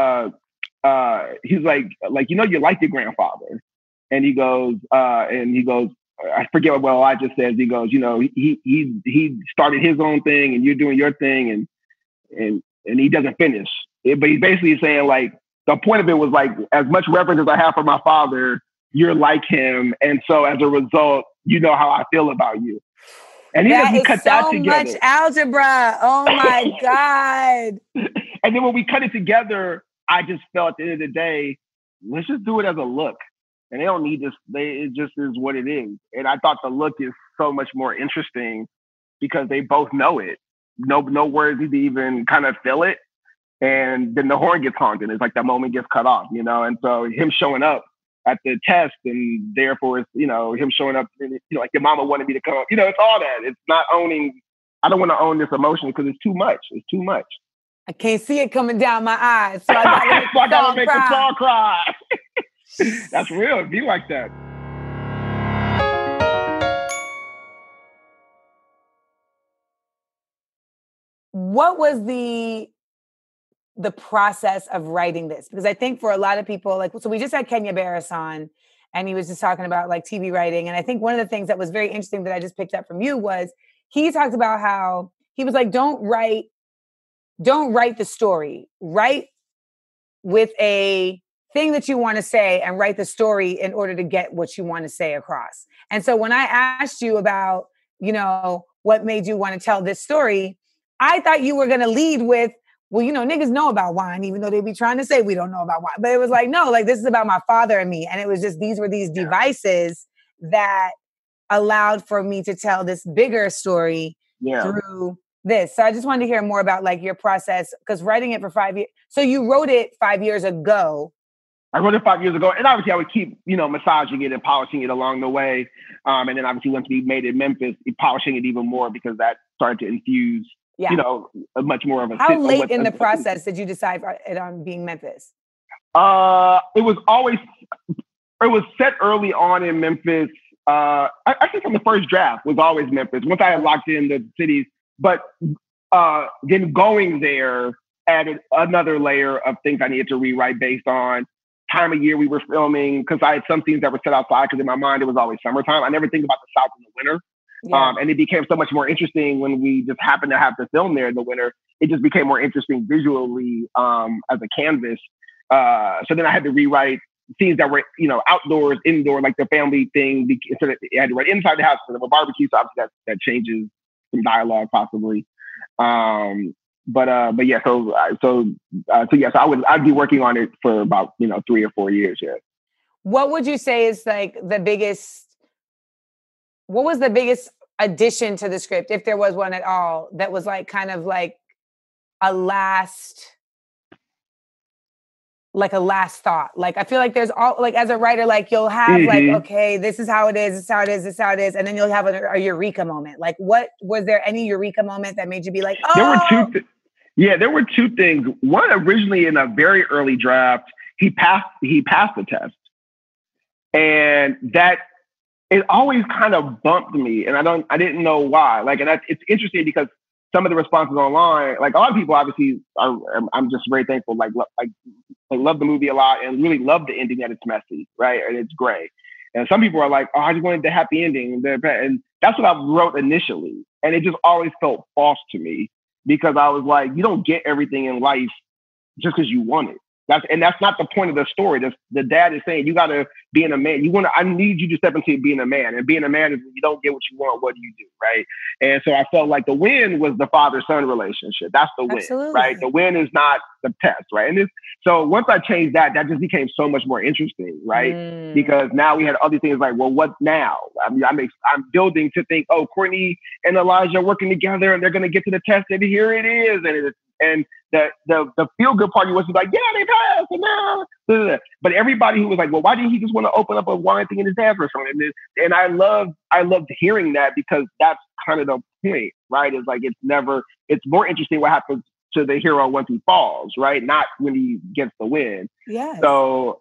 like, you like your grandfather. And he goes, I forget what Elijah says. He goes, he started his own thing and you're doing your thing and he doesn't finish. But he's basically saying like, the point of it was like, as much reverence as I have for my father, you're like him. And so as a result, you know how I feel about you. And that is so much algebra. Oh my God. And then when we cut it together, I just felt at the end of the day, let's just do it as a look. And they don't need this. It just is what it is. And I thought the look is so much more interesting because they both know it. No words need to even kind of feel it. And then the horn gets honked and it's like that moment gets cut off, And so him showing up at the test and therefore it's, him showing up and, like your mama wanted me to come up, it's all that. It's not owning. I don't want to own this emotion because it's too much. It's too much. I can't see it coming down my eyes. So I gotta make the song cry. That's real. It'd be like that. What was the process of writing this? Because I think for a lot of people, so we just had Kenya Barris on and he was just talking about like TV writing. And I think one of the things that was very interesting that I just picked up from you was he talked about how he was like, don't write the story, write with a thing that you want to say and write the story in order to get what you want to say across. And so when I asked you about, what made you want to tell this story, I thought you were going to lead with, well, niggas know about wine, even though they be trying to say we don't know about wine. But it was like, no, like this is about my father and me. And it was just, these were these devices that allowed for me to tell this bigger story through this. So I just wanted to hear more about like your process, because writing it for 5 years. So you wrote it 5 years ago. I wrote it 5 years ago. And obviously I would keep, massaging it and polishing it along the way. And then obviously once we made it Memphis, polishing it even more because that started to infuse a much more of a... How late in the process did you decide on being Memphis? It was set early on in Memphis. I think from the first draft was always Memphis. Once I had locked in the cities, but then going there added another layer of things I needed to rewrite based on time of year we were filming, because I had some scenes that were set outside because in my mind it was always summertime. I never think about the South in the winter. Yeah. And it became so much more interesting when we just happened to have to film there in the winter. It just became more interesting visually as a canvas. So then I had to rewrite scenes that were, outdoors, indoor, like the family thing. Instead of, I had to write inside the house instead of a barbecue. So obviously that changes some dialogue possibly. But yeah, so I'd be working on it for about 3 or 4 years. Yeah. What would you say is like the biggest what was the biggest addition to the script, if there was one at all, that was like kind of like a last thought? Like, I feel like there's all, like, as a writer, like you'll have like, okay, this is how it is, this is how it is, this is how it is. And then you'll have a eureka moment. Like, what, was there any eureka moment that made you be like, oh? There were two things. One, originally in a very early draft, he passed the test. And that, it always kind of bumped me. And I didn't know why. Like, and it's interesting because some of the responses online, like a lot of people obviously I'm just very thankful, like love the movie a lot and really love the ending, that it's messy, right? And it's gray. And some people are like, oh, I just wanted the happy ending. And that's what I wrote initially. And it just always felt false to me because I was like, you don't get everything in life just because you want it. That's not the point of the story. The dad is saying, you got to be a man. I need you to step into being a man. And being a man is when you don't get what you want, what do you do, right? And so I felt like the win was the father-son relationship. That's the win, Absolutely. Right? The win is not the test, right? And so once I changed that just became so much more interesting, right? Because now we had other things like, well, what now? I mean, I'm building to think, oh, Courtney and Elijah are working together and they're going to get to the test and here it is. And the feel good party was like, yeah, they passed, and now. But everybody who was like, well, why didn't he just want to open up a wine thing in his dad's restaurant? And I loved hearing that because that's kind of the point, right? It's like it's more interesting what happens to the hero once he falls, right? Not when he gets the win. Yes. So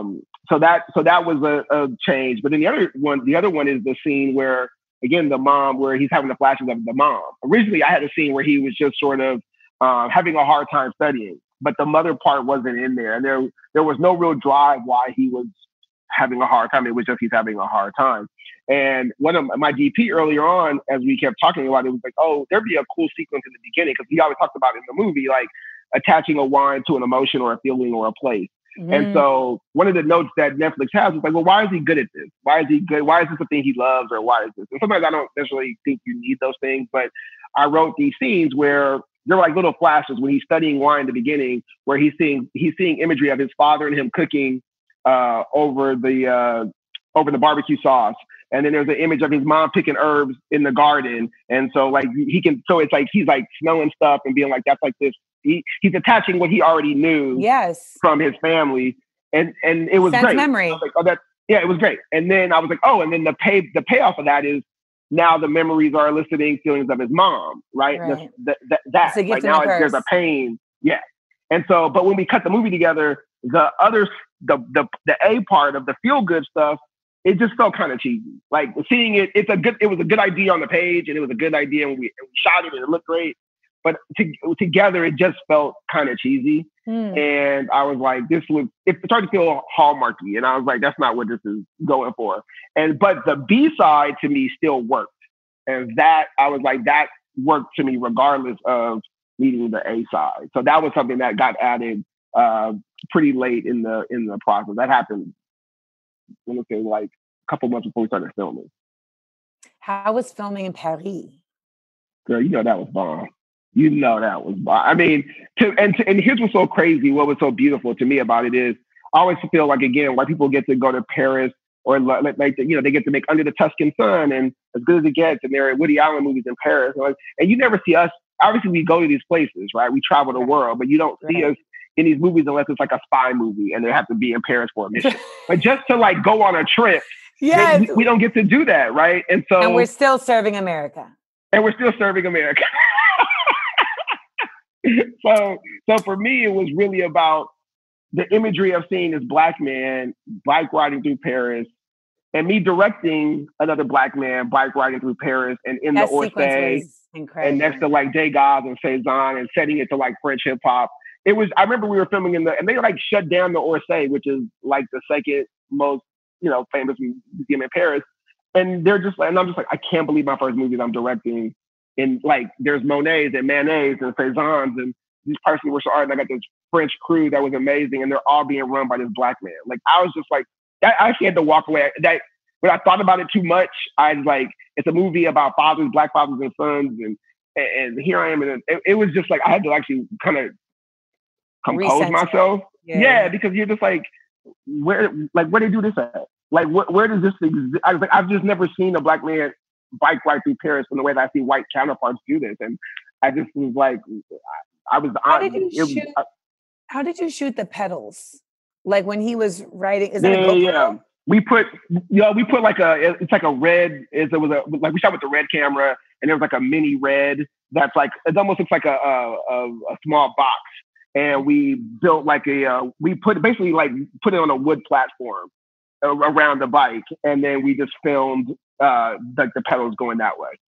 that was a change. But then the other one is the scene where, again, the mom, where he's having the flashes of the mom. Originally, I had a scene where he was just sort of having a hard time studying, but the mother part wasn't in there. And there was no real drive why he was having a hard time. It was just he's having a hard time. And one of my DP earlier on, as we kept talking about it, was like, oh, there'd be a cool sequence in the beginning, because he always talked about in the movie, like attaching a wine to an emotion or a feeling or a place. And so one of the notes that Netflix has is like, well, why is he good at this? Why is he good? Why is this a thing he loves? Or why is this? And sometimes I don't necessarily think you need those things, but I wrote these scenes where there were like little flashes when he's studying wine in the beginning, where he's seeing imagery of his father and him cooking over the barbecue sauce. And then there's an image of his mom picking herbs in the garden. And so like so it's like, he's like smelling stuff and being like, that's like this. He's attaching what he already knew from his family. And it was great. Memory. I was like, it was great. And then I was like, oh, and then the payoff of that is now the memories are eliciting feelings of his mom, right? That right now there's a pain. Yeah. And so, but when we cut the movie together, the A part of the feel good stuff, it just felt kind of cheesy. Like seeing it, it was a good idea on the page, and it was a good idea when we shot it and it looked great. But together, it just felt kind of cheesy. And I was like, it started to feel Hallmarky. And I was like, that's not what this is going for. But the B side to me still worked. And that, I was like, that worked to me regardless of needing the A side. So that was something that got added pretty late in the process. That happened, I want to say, like a couple months before we started filming. How was filming in Paris? Girl, you know that was bomb. You know that was bomb. I mean, and here's what's so crazy. What was so beautiful to me about it is, I always feel like, again, white people get to go to Paris, or like they get to make Under the Tuscan Sun and As Good as It Gets, and they're at Woody Allen movies in Paris, and you never see us. Obviously, we go to these places, right? We travel the world, but you don't see us in these movies unless it's like a spy movie and they have to be in Paris for a mission. But just to like go on a trip, we don't get to do that, right? And we're still serving America. So for me, it was really about the imagery of seeing this black man bike riding through Paris, and me directing another black man bike riding through Paris and in the Orsay, and next to like Degas and Cezanne, and setting it to like French hip hop. I remember we were filming and they like shut down the Orsay, which is like the second most, famous museum in Paris. And they're just like, and I'm just like, I can't believe my first movie that I'm directing. And like, there's Monets and Manets and Cezannes, and these personally were so art. And I got this French crew that was amazing, and they're all being run by this black man. Like, I was just like, I actually had to walk away. That when I thought about it too much, I was like, it's a movie about fathers, black fathers and sons, and here I am, and it was just like I had to actually kind of compose myself. Yeah, because you're just like, where they do this at? like, where does this exist? I was like, I've just never seen a black man bike right through Paris in the way that I see white counterparts do this. And I just was like, I was How on. How did you shoot the pedals? Like when he was riding, is that a Yeah, GoPro? yeah. We put like it's like a red. It was like we shot with the red camera, and there was like a mini red that's like it almost looks like a small box, and we built like we put it on a wood platform around the bike, and then we just filmed like the pedals going that way.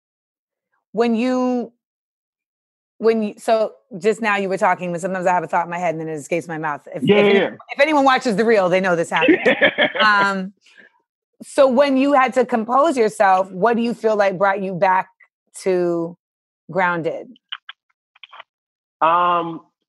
So just now you were talking, but sometimes I have a thought in my head and then it escapes my mouth. If anyone watches The Reel, they know this happened. So when you had to compose yourself, what do you feel like brought you back to grounded? I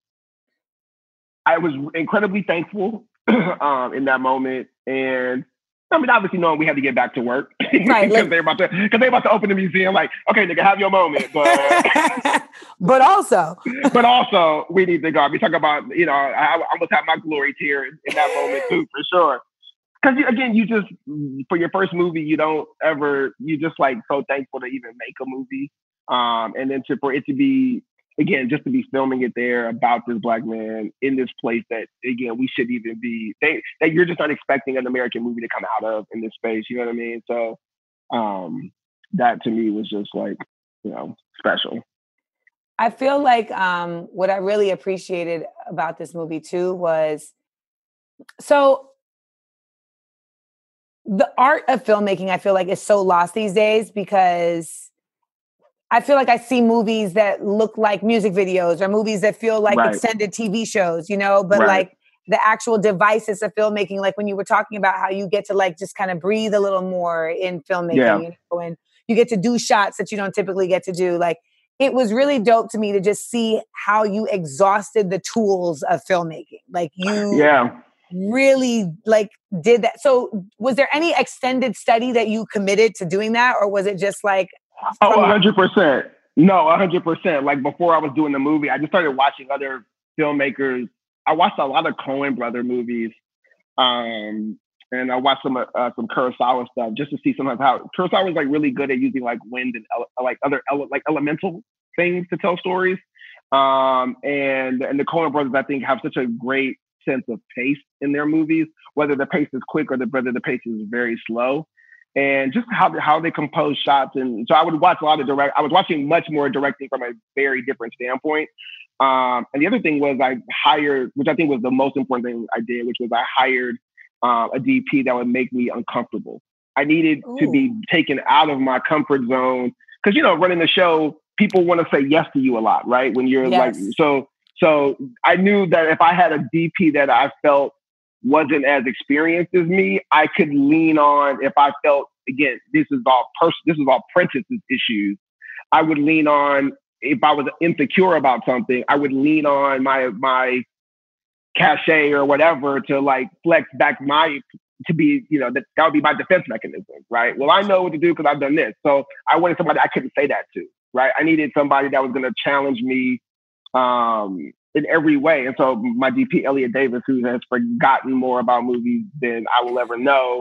was incredibly thankful in that moment. And I mean, obviously knowing we had to get back to work right, because they're about to open the museum. Like, okay, nigga, have your moment, but but also we need to go. We talk about, I almost had my glory tear in that moment too, for sure. Because again, you just for your first movie, you just like so thankful to even make a movie, and then for it to be. Again, just to be filming it there about this black man in this place that, again, we shouldn't even be, that you're just not expecting an American movie to come out of in this space, you know what I mean? So that to me was just like, special. I feel like what I really appreciated about this movie too was, so the art of filmmaking, I feel like is so lost these days because I feel like I see movies that look like music videos or movies that feel like extended TV shows, but like the actual devices of filmmaking, like when you were talking about how you get to like just kind of breathe a little more in filmmaking, and you get to do shots that you don't typically get to do. Like it was really dope to me to just see how you exhausted the tools of filmmaking. Like you really like did that. So was there any extended study that you committed to doing that? Or was it just like, 100%. No, 100%. Like before I was doing the movie, I just started watching other filmmakers. I watched a lot of Coen brother movies, and I watched some Kurosawa stuff just to see sometimes how Kurosawa was like really good at using like wind and like other elemental things to tell stories. And the Coen brothers, I think, have such a great sense of pace in their movies, whether the pace is quick or whether the pace is very slow. And just how they compose shots. And so I would watch I was watching much more directing from a very different standpoint. And the other thing was I hired, which I think was the most important thing I did, which was I hired a DP that would make me uncomfortable. I needed to be taken out of my comfort zone. Because, running the show, people want to say yes to you a lot, right? When you're like, so I knew that if I had a DP that I felt wasn't as experienced as me, I could lean on if I felt, again, this is all Prentice's issues. I would lean on, if I was insecure about something, I would lean on my cachet or whatever to like flex back to be, that would be my defense mechanism, right? Well, I know what to do because I've done this. So I wanted somebody I couldn't say that to, right? I needed somebody that was going to challenge me in every way. And so my DP, Elliot Davis, who has forgotten more about movies than I will ever know,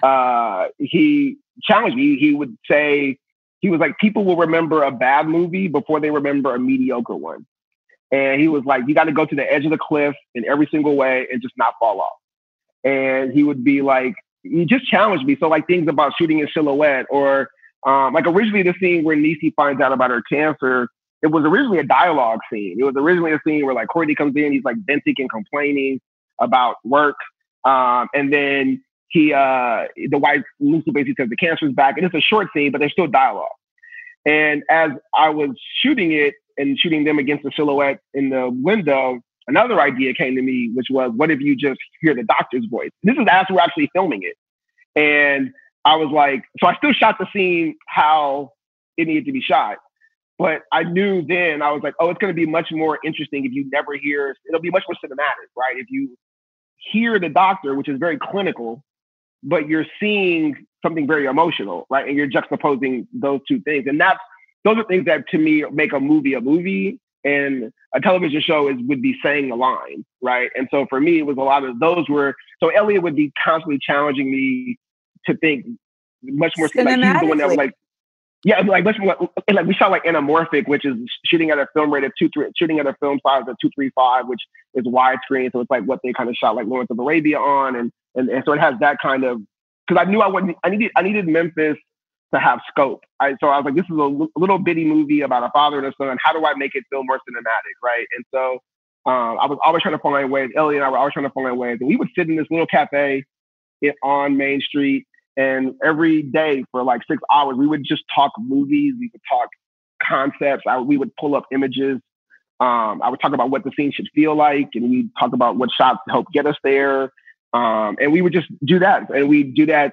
he challenged me. He would say, he was like, people will remember a bad movie before they remember a mediocre one. And he was like, you got to go to the edge of the cliff in every single way and just not fall off. And he would be like, he just challenged me. So like things about shooting in silhouette or like originally the scene where Niecy finds out about her cancer, it was originally a dialogue scene. It was originally a scene where like Courtney comes in, he's like venting and complaining about work. And then the wife, Lucy, basically says the cancer's back. And it's a short scene, but there's still dialogue. And as I was shooting it and shooting them against the silhouette in the window, another idea came to me, which was, what if you just hear the doctor's voice? This is as we're actually filming it. And I was like, so I still shot the scene how it needed to be shot. But I knew then, I was like, it's going to be much more interesting if you never hear, it'll be much more cinematic, right? If you hear the doctor, which is very clinical, but you're seeing something very emotional, right? And you're juxtaposing those two things. And those are things that to me make a movie a movie. And a television show would be saying a line, right? And so for me, it was a lot of those so Elliot would be constantly challenging me to think much more, like he was the one that was like, yeah, like much more, like we shot like Anamorphic, which is shooting at a film rate of shooting at a film size of 235, which is widescreen. So it's like what they kind of shot like Lawrence of Arabia on, and so it has that kind of, because I knew I needed Memphis to have scope. So I was like, this is a little bitty movie about a father and a son. How do I make it feel more cinematic, right? And so I was always trying to find ways. Ellie and I were always trying to find ways, and we would sit in this little cafe on Main Street. And every day for like 6 hours, we would just talk movies. We would talk concepts. We would pull up images. I would talk about what the scene should feel like. And we'd talk about what shots help get us there. And we would just do that. And we'd do that,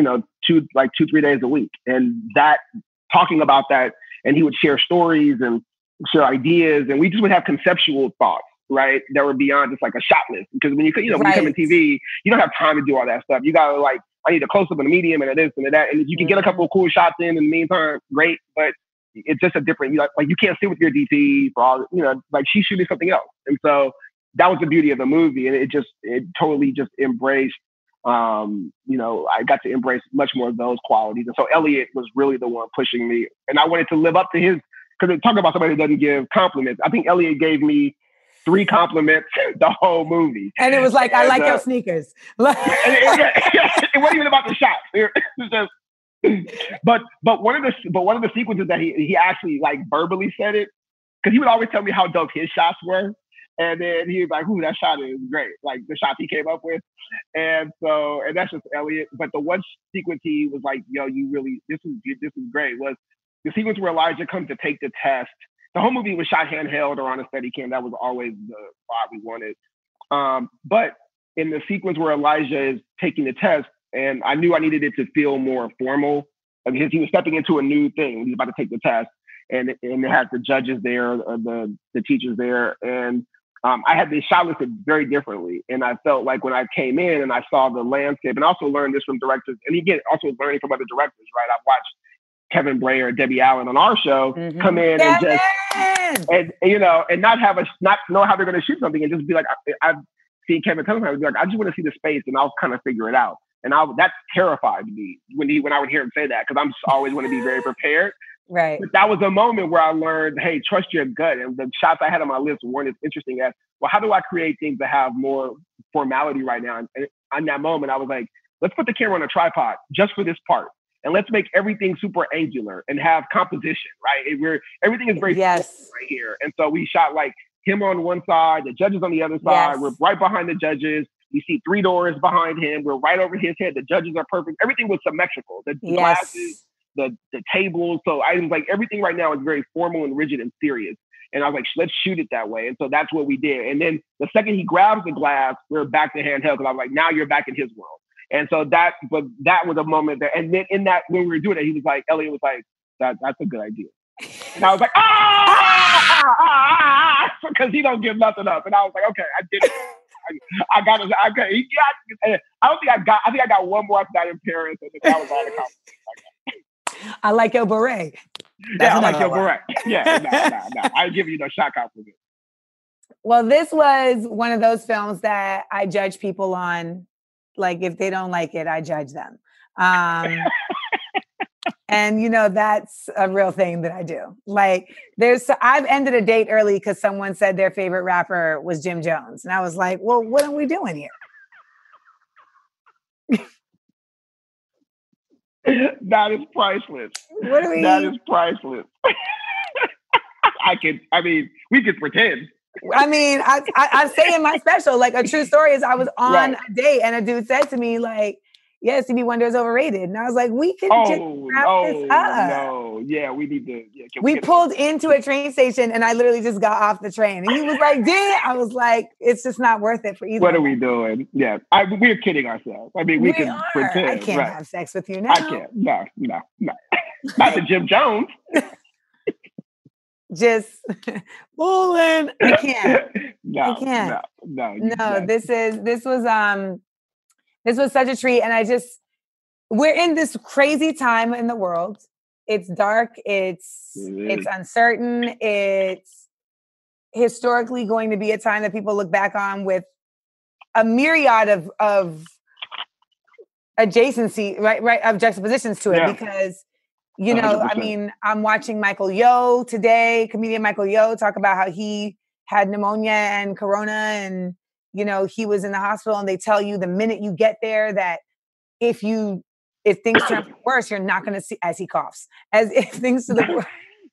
2-3 days a week. And that, talking about that, and he would share stories and share ideas. And we just would have conceptual thoughts, right? That were beyond just like a shot list. Because when you come in TV, you don't have time to do all that stuff. You got to like, I need a close up and a medium and a this and a that. And if you can get a couple of cool shots in the meantime, great. But it's just a different, like you can't sit with your DP for all, like she's shooting something else. And so that was the beauty of the movie. And it totally just embraced, I got to embrace much more of those qualities. And so Elliot was really the one pushing me. And I wanted to live up to his, because talk about somebody who doesn't give compliments. I think Elliot gave me 3 compliments the whole movie. And it was like, I like your sneakers. It wasn't even about the shots. It was just, but one of the sequences that he actually like verbally said it, because he would always tell me how dope his shots were. And then he was like, "Ooh, that shot is great!" Like the shots he came up with, and that's just Elliot. But the one sequence he was like, "Yo, this is great." Was the sequence where Elijah comes to take the test. The whole movie was shot handheld or on a Steadicam. That was always the vibe we wanted. But in the sequence where Elijah is taking the test, and I knew I needed it to feel more formal because he was stepping into a new thing. He was about to take the test, and it had the judges there, the teachers there, and I had this shot listed very differently. And I felt like when I came in and I saw the landscape, and also learned this from directors, and again, also learning from other directors, right? I've watched Kevin Breyer, Debbie Allen on our show come in and just, and not know how they're going to shoot something, and just be like, I've seen Kevin come and be like, I just want to see the space and I'll kind of figure it out. And that terrified me when I would hear him say that, because I'm just always want to be very prepared. Right. But that was a moment where I learned, hey, trust your gut. And the shots I had on my list weren't as interesting as, well, how do I create things that have more formality right now? And in that moment, I was like, let's put the camera on a tripod just for this part. And let's make everything super angular and have composition, right? Everything is very right here. And so we shot like him on one side, the judges on the other side. Yes. We're right behind the judges. We see 3 doors behind him. We're right over his head. The judges are perfect. Everything was symmetrical. The glasses, the tables. So I was like, everything right now is very formal and rigid and serious. And I was like, let's shoot it that way. And so that's what we did. And then the second he grabs the glass, we're back to handheld, because I was like, now you're back in his world. And so that was a moment that, and then in that, when we were doing it, he was like, Elliot was like, that's a good idea. And I was like, because he don't give nothing up. And I was like, okay, I did it. I got it. I think I got one more after that in Paris, and that was all the compliments. I like your beret. I like your beret. Yeah, no. I give you no shot compliment. Well, this was one of those films that I judge people on. Like, if they don't like it, I judge them. And, that's a real thing that I do. Like, I've ended a date early because someone said their favorite rapper was Jim Jones. And I was like, well, what are we doing here? That is priceless. That is priceless. We could pretend. I say in my special, like, a true story is I was on a date and a dude said to me, like, yeah, Stevie Wonder is overrated. And I was like, we could just wrap this up. No, yeah, we need to. Yeah, we pulled into a train station and I literally just got off the train. And he was like, damn. I was like, it's just not worth it for either. What are we doing? Yeah, we're kidding ourselves. We can pretend. I can't have sex with you now. I can't. No. Not the Jim Jones. Just bullying. I can't. No. This was such a treat. And we're in this crazy time in the world. It's dark. It's uncertain. historically going to be a time that people look back on with a myriad of adjacency, right, of juxtapositions to it, because, you know, 100%. I mean, I'm watching Michael Yo today, comedian Michael Yo, talk about how he had pneumonia and corona, and, you know, he was in the hospital, and they tell you the minute you get there that if things turn worse, you're not going to see, as he coughs, as if things to the worst.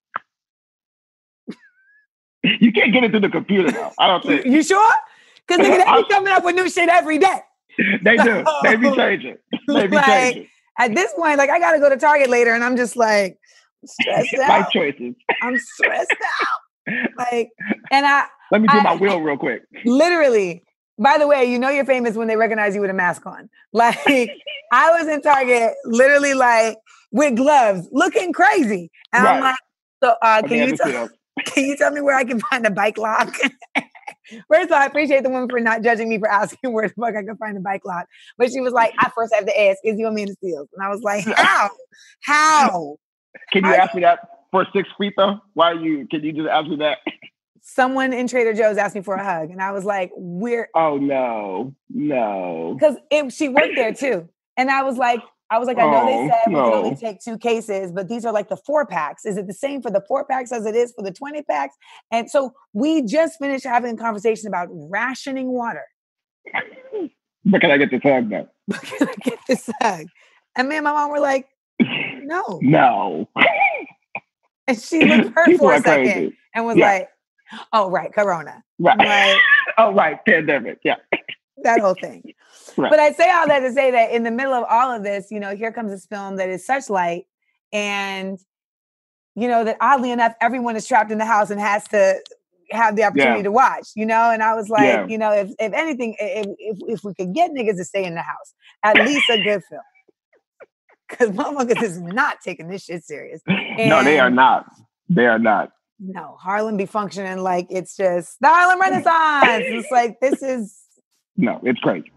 You can't get it through the computer now. I don't think. You sure? Because they be coming up with new shit every day. They do. They be changing. They be changing. At this point, like, I got to go to Target later, and I'm just like stressed out. Life choices. I'm stressed out. Like, and let me do my wheel real quick. Literally. By the way, you know you're famous when they recognize you with a mask on. Like, I was in Target, literally, like, with gloves, looking crazy, and I'm like, so can you tell me where I can find a bike lock? First of all, I appreciate the woman for not judging me for asking where the fuck I could find a bike lock. But she was like, I first have to ask, is you want me in the steals? And I was like, how? Can you ask me that for 6 feet though? Can you just ask me that? Someone in Trader Joe's asked me for a hug, and I was like, oh no. Because she worked there too. And I was like, I know they said we can only take 2 cases, but these are like the 4-packs. Is it the same for the 4-packs as it is for the 20-packs? And so we just finished having a conversation about rationing water. But can I get this hug though? Can I get this hug? And me and my mom were like, no. No. And she looked hurt for a second and was like, oh, right, Corona. Right. Like, oh, right, pandemic. Yeah. That whole thing. Right. But I say all that to say that in the middle of all of this, you know, here comes this film that is such light, and, you know, that oddly enough, everyone is trapped in the house and has to have the opportunity to watch, you know? And I was like, you know, if anything, if we could get niggas to stay in the house, at least a good film. Because motherfuckers is not taking this shit serious. And no, they are not. They are not. No, Harlem be functioning like it's just the Harlem Renaissance. It's like, this is... No, it's crazy.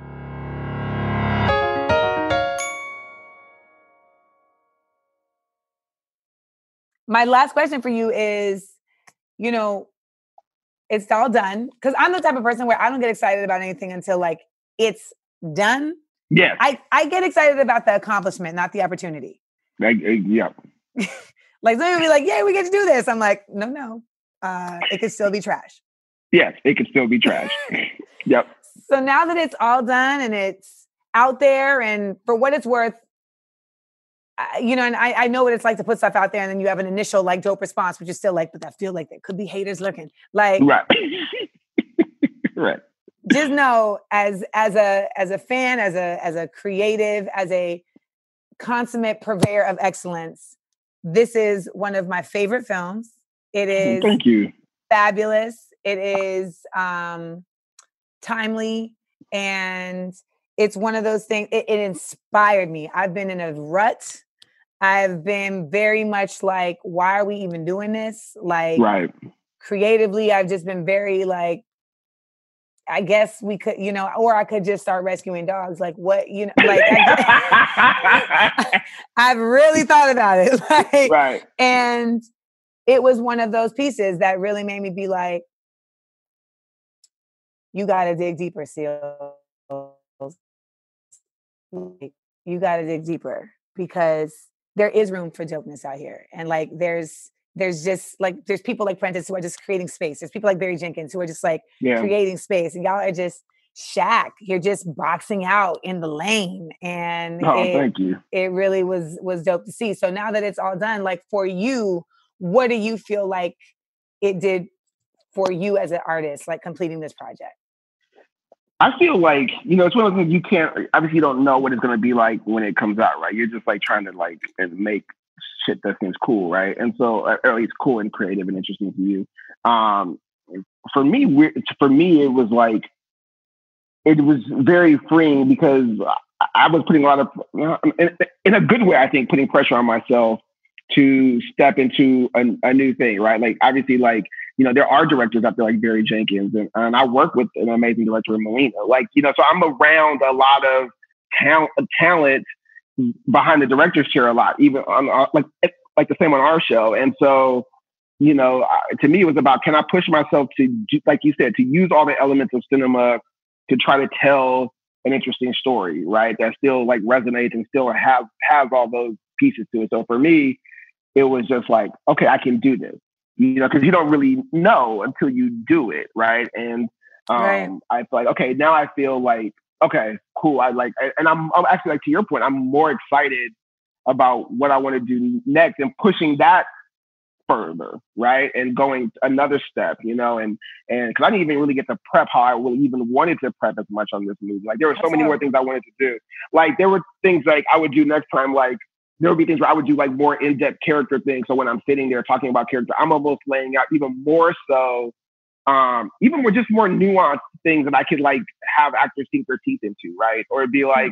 My last question for you is, you know, it's all done. Because I'm the type of person where I don't get excited about anything until, like, it's done. Yeah. I get excited about the accomplishment, not the opportunity. Yeah. Like, some people be like, yeah, we get to do this. I'm like, no. It could still be trash. Yes, it could still be trash. Yep. So now that it's all done and it's out there, and for what it's worth, you know, and I know what it's like to put stuff out there, and then you have an initial, like, dope response, which is still like, but I feel like there could be haters lurking. Like, right. Right. Just know, as a fan, as a creative, as a consummate purveyor of excellence, this is one of my favorite films. It is Thank you. Fabulous. It is timely, and it's one of those things. It inspired me. I've been in a rut. I've been very much like, why are we even doing this? Like, creatively, I've just been very like, I guess we could, you know, or I could just start rescuing dogs. Like, what, you know, like, I've really thought about it. Like, and it was one of those pieces that really made me be like, you got to dig deeper, Seals. You got to dig deeper, because there is room for dopeness out here. And like, there's just like, there's people like Prentice who are just creating space. There's people like Barry Jenkins who are just like creating space. And y'all are just Shaq. You're just boxing out in the lane. And thank you. It really was dope to see. So now that it's all done, like, for you, what do you feel like it did for you as an artist, like completing this project? I feel like, you know, it's one of those things obviously you don't know what it's going to be like when it comes out, right? You're just like trying to like make shit that seems cool, right? And so, or at least cool and creative and interesting to you. For me, it was like, it was very freeing, because I was putting a lot of, in a good way, I think, putting pressure on myself to step into a new thing, right? Like, obviously, like, you know, there are directors out there like Barry Jenkins, and I work with an amazing director in Melina. Like, you know, so I'm around a lot of talent behind the director's chair a lot, even on like the same on our show. And so, to me, it was about, can I push myself to, like you said, to use all the elements of cinema to try to tell an interesting story, right? That still like resonates and still has all those pieces to it. So for me, it was just like, okay, I can do this, because you don't really know until you do it, right? And Right. I feel like, okay, now I feel like, okay, cool. I'm actually, like, to your point, I'm more excited about what I want to do next and pushing that further, right? And going another step, and because I didn't even really get to prep how I really even wanted to prep as much on this movie. Like, there were so many more things I wanted to do. Like, there were things like I would do next time, like there would be things where I would do like more in-depth character things. So when I'm sitting there talking about character, I'm almost laying out even more so, even with just more nuanced things that I could like have actors sink their teeth into, right? Or it'd be like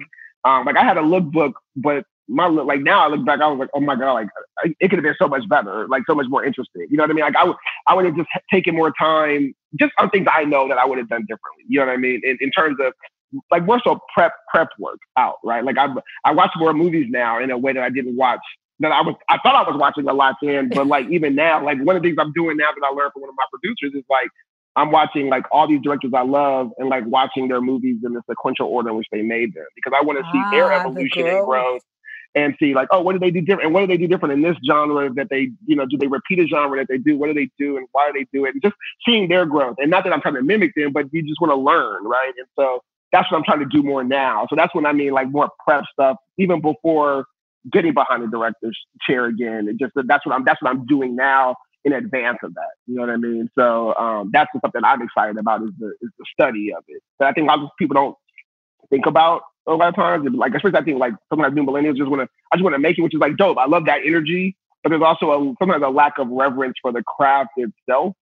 I had a lookbook, but my look, like, now I look back, I was like, oh my God, like it could have been so much better, like so much more interesting. You know what I mean? Like I would have just taken more time just on things I know that I would have done differently. You know what I mean? In terms of like more so prep work out, right? Like I watch more movies now in a way that I didn't watch, that I thought I was watching a lot then, but like even now, like one of the things I'm doing now that I learned from one of my producers is like, I'm watching like all these directors I love and like watching their movies in the sequential order in which they made them, because I want to see their evolution and growth and see like, oh, what do they do different? And what do they do different in this genre that they, do they repeat a genre that they do? What do they do and why do they do it? And just seeing their growth. And not that I'm trying to mimic them, but you just want to learn, right? And so that's what I'm trying to do more now. So that's when I mean like more prep stuff, even before getting behind the director's chair again. And just that's what I'm doing now in advance of that. You know what I mean? So that's the stuff that I'm excited about is the study of it. But I think a lot of people don't think about a lot of times. Like, especially I think like sometimes new millennials just want to make it, which is like dope. I love that energy, but there's also sometimes a lack of reverence for the craft itself.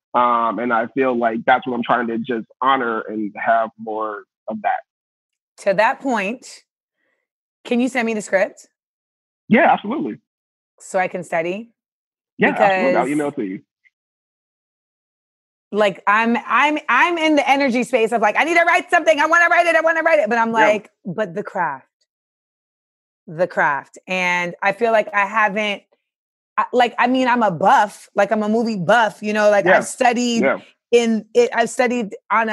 And I feel like that's what I'm trying to just honor and have more of that. To that point, can you send me the script? Yeah, absolutely. So I can study? Yeah, absolutely. I'll email it to you. Like I'm in the energy space of like, I need to write something. I want to write it. But I'm like, but the craft. And I feel like I haven't, I'm a buff, like I'm a movie buff, I've studied I've studied on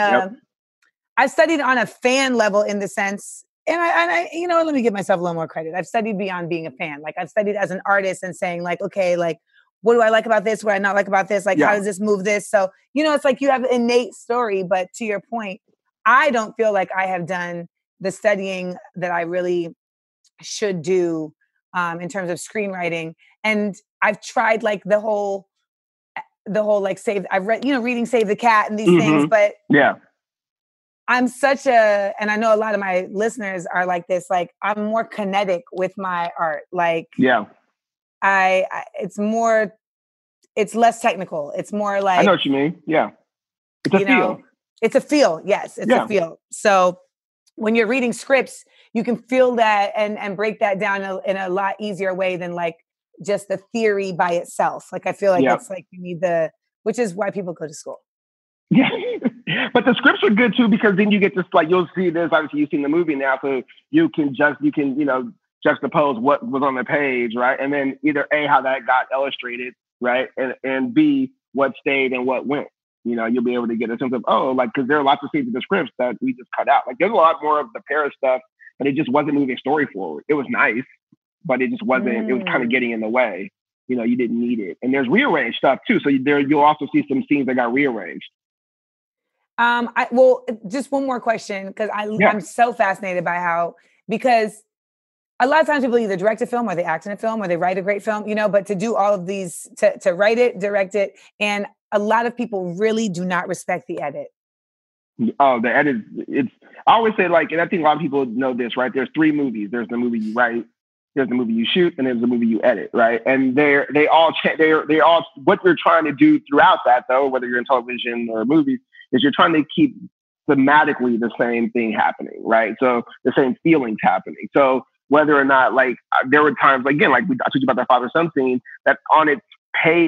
a fan level in the sense, and I let me give myself a little more credit. I've studied beyond being a fan. Like I've studied as an artist and saying like, okay, like, what do I like about this? What do I not like about this? Like, how does this move this? So, it's like you have an innate story, but to your point, I don't feel like I have done the studying that I really should do in terms of screenwriting. And I've tried like the whole like I've read, reading Save the Cat and these things, but I'm and I know a lot of my listeners are like this, like I'm more kinetic with my art. Like, it's less technical. It's more like, I know what you mean. Yeah. It's a feel. It's a feel. Yes. It's a feel. So when you're reading scripts, you can feel that and break that down in a lot easier way than like just the theory by itself. Like, I feel like it's like you need which is why people go to school. Yeah. But the scripts are good too, because then you get this, like, you'll see this, obviously you've seen the movie now, so you can juxtapose what was on the page, right? And then either A, how that got illustrated, right? And B, what stayed and what went. You'll be able to get a sense of, because there are lots of scenes in the scripts that we just cut out. Like there's a lot more of the Paris stuff, but it just wasn't moving story forward. It was nice, but it just wasn't, it was kind of getting in the way. You didn't need it. And there's rearranged stuff too. So you'll also see some scenes that got rearranged. Just one more question, because I'm so fascinated by because a lot of times people either direct a film or they act in a film or they write a great film, but to do all of these, to write it, direct it, and a lot of people really do not respect the edit. Oh, the edit, I always say, like, and I think a lot of people know this, right? There's 3 movies. There's the movie you write, there's the movie you shoot, and there's the movie you edit, right? And they're all what you're trying to do throughout that, though, whether you're in television or movies, is you're trying to keep thematically the same thing happening, right? So the same feelings happening. So whether or not, like, there were times, again, like I told you about that father-son scene, that on its face,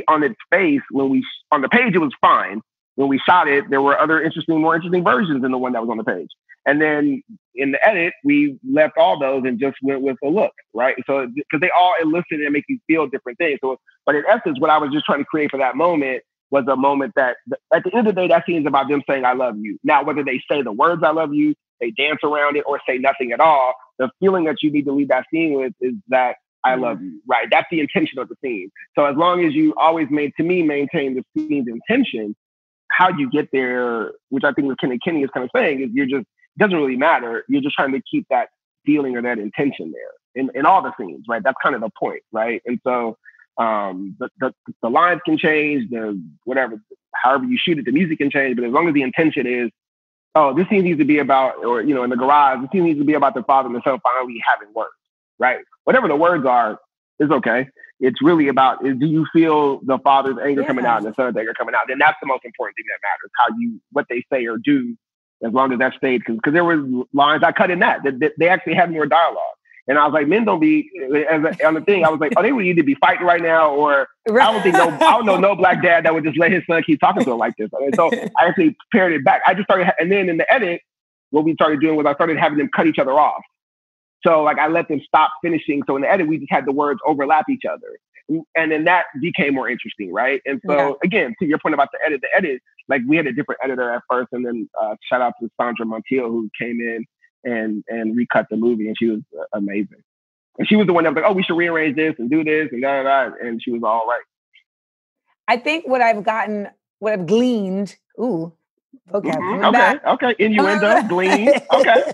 on the page, it was fine. When we shot it, there were other more interesting versions than the one that was on the page. And then in the edit, we left all those and just went with a look, right? So, because they all elicit and make you feel different things. So, but in essence, what I was just trying to create for that moment was a moment that at the end of the day, that scene is about them saying, I love you. Now, whether they say the words, I love you, they dance around it, or say nothing at all, the feeling that you need to leave that scene with is that I love you, right? That's the intention of the scene. So as long as you always maintain the scene's intention, how you get there, which I think what Kenny is kind of saying, is it doesn't really matter. You're just trying to keep that feeling or that intention there in all the scenes, right? That's kind of the point, right? And so the lines can change, however you shoot it, the music can change, but as long as the intention is, oh, this scene needs to be about, or, you know, in the garage, this scene needs to be about the father and the son finally having words, right? Whatever the words are, is okay. It's really about, do you feel the father's anger coming out and the son's anger coming out? And that's the most important thing that matters, what they say or do, as long as that stayed. Because there were lines I cut in that they actually had more dialogue. And I was like, men don't be, on the thing, I was like, oh, they would either be fighting right now, or I don't know no black dad that would just let his son keep talking to him like this. And so I actually pared it back. I just started, and then in the edit, what we started doing was I started having them cut each other off. So like I let them stop finishing. So in the edit, we just had the words overlap each other. And then that became more interesting, right? And so again, to your point about the edit, like we had a different editor at first, and then shout out to Sandra Montiel, who came in and recut the movie, and she was amazing. And she was the one that was like, oh, we should rearrange this and do this and da da da, and she was all right. I think what I've gleaned, vocab, okay, innuendo, glean, okay.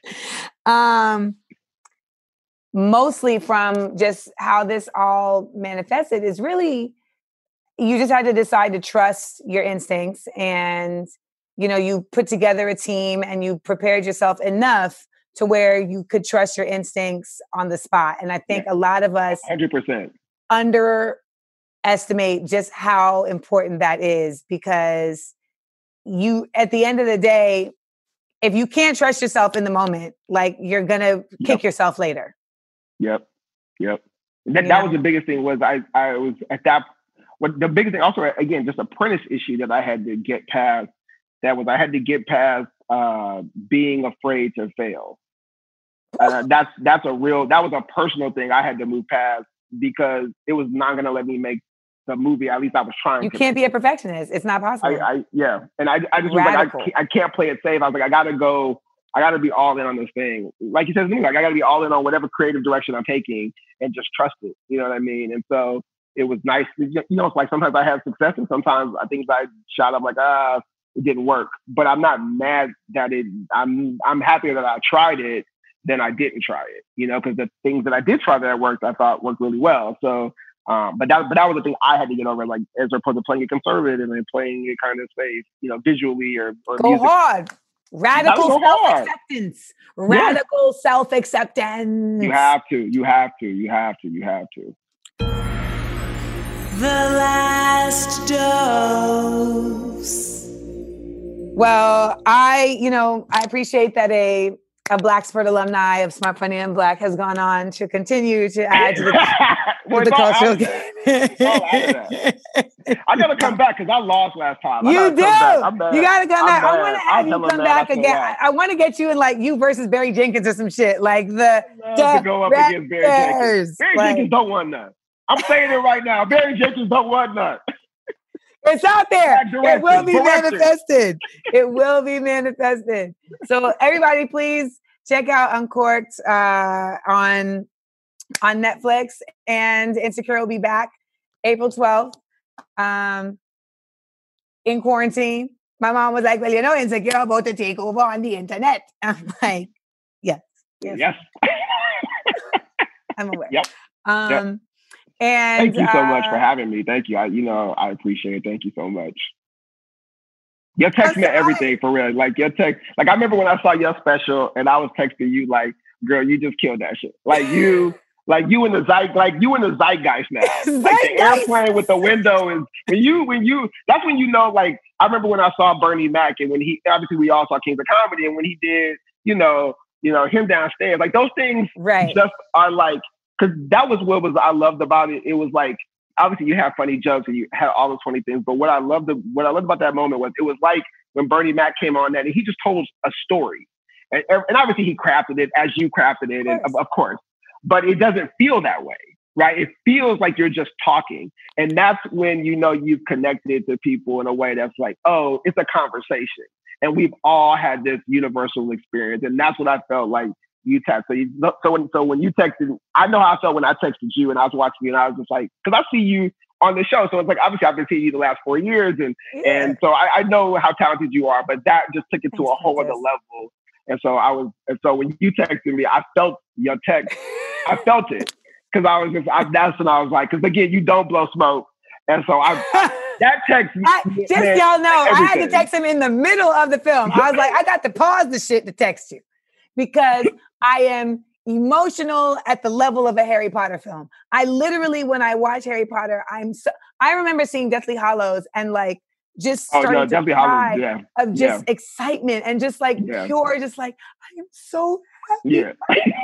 Mostly from just how this all manifested is really, you just had to decide to trust your instincts, and you know, you put together a team and you prepared yourself enough to where you could trust your instincts on the spot. And I think a lot of us 100% underestimate just how important that is, because you, at the end of the day, if you can't trust yourself in the moment, like you're going to kick yourself later. Yep. That was the biggest thing, was I was at that, what the biggest thing also, again, just apprentice issue that I had to get past. I had to get past being afraid to fail. That was a personal thing I had to move past, because it was not going to let me make the movie. At least I was trying. You can't be a perfectionist. It's not possible. And I just was like, I can't play it safe. I was like, I got to be all in on this thing. Like you said, like I got to be all in on whatever creative direction I'm taking and just trust it. You know what I mean? And so it was nice. You know, it's like sometimes I have success and sometimes I think I shot up like, it didn't work, but I'm not mad that I'm happier that I tried it than I didn't try it, you know, because the things that I did try that worked, I thought worked really well. So, but that was the thing I had to get over, like, as opposed to playing it conservative and playing it kind of safe, you know, visually or go music. hard. Radical self-acceptance. Radical self-acceptance. You have to. The last dose. Well, I appreciate that a Blacksburg alumni of Smart Funny and Black has gone on to continue to add to the cultural game. I gotta come back because I lost last time. You do. You gotta come back. I want to have you come back again. I want to get you in like you versus Barry Jenkins or some shit. Like to go up against Barry Jenkins. Barry Jenkins don't want none. I'm saying it right now. Barry Jenkins don't want none. It's out there. It will be manifested. It will be manifested. So everybody, please check out Uncorked on Netflix, and Insecure will be back April 12th. In quarantine, my mom was like, "Well, you know, Insecure about to take over on the internet." I'm like, "Yes. I'm aware." Yep. And thank you so much for having me. Thank you. I appreciate it. Thank you so much. Your text meant everything, for real. Like your text, like I remember when I saw your special and I was texting you like, girl, you just killed that shit. Like you in the zeitgeist now. Like the airplane with the window is when you that's when you know, like I remember when I saw Bernie Mac, and when obviously we all saw Kings of Comedy, and when he did, you know, him downstairs, like those things just are like, because that was what I loved about it. It was like, obviously you have funny jokes and you had all those funny things, but what I loved about that moment was, it was like when Bernie Mac came on that and he just told a story. and obviously he crafted it as you crafted it, and of course, but it doesn't feel that way, right? It feels like you're just talking. And that's when you know you've connected to people in a way that's like, oh, it's a conversation. And we've all had this universal experience. And that's what I felt like you texted. So when you texted, I know how I felt when I texted you and I was watching you and I was just like, because I see you on the show. So it's like, obviously I've been seeing you the last 4 years. And so I know how talented you are, but that just took it to a whole other level. And so when you texted me, I felt your text. I felt it. Cause that's when I was like, cause again, you don't blow smoke. And so that text. Y'all know, I had to text him in the middle of the film. I was like, I got to pause the shit to text you because I am emotional at the level of a Harry Potter film. I literally, when I watch Harry Potter, I remember seeing Deathly Hallows and like just starting to cry of just excitement and just like pure, just like, I am so happy. Yeah.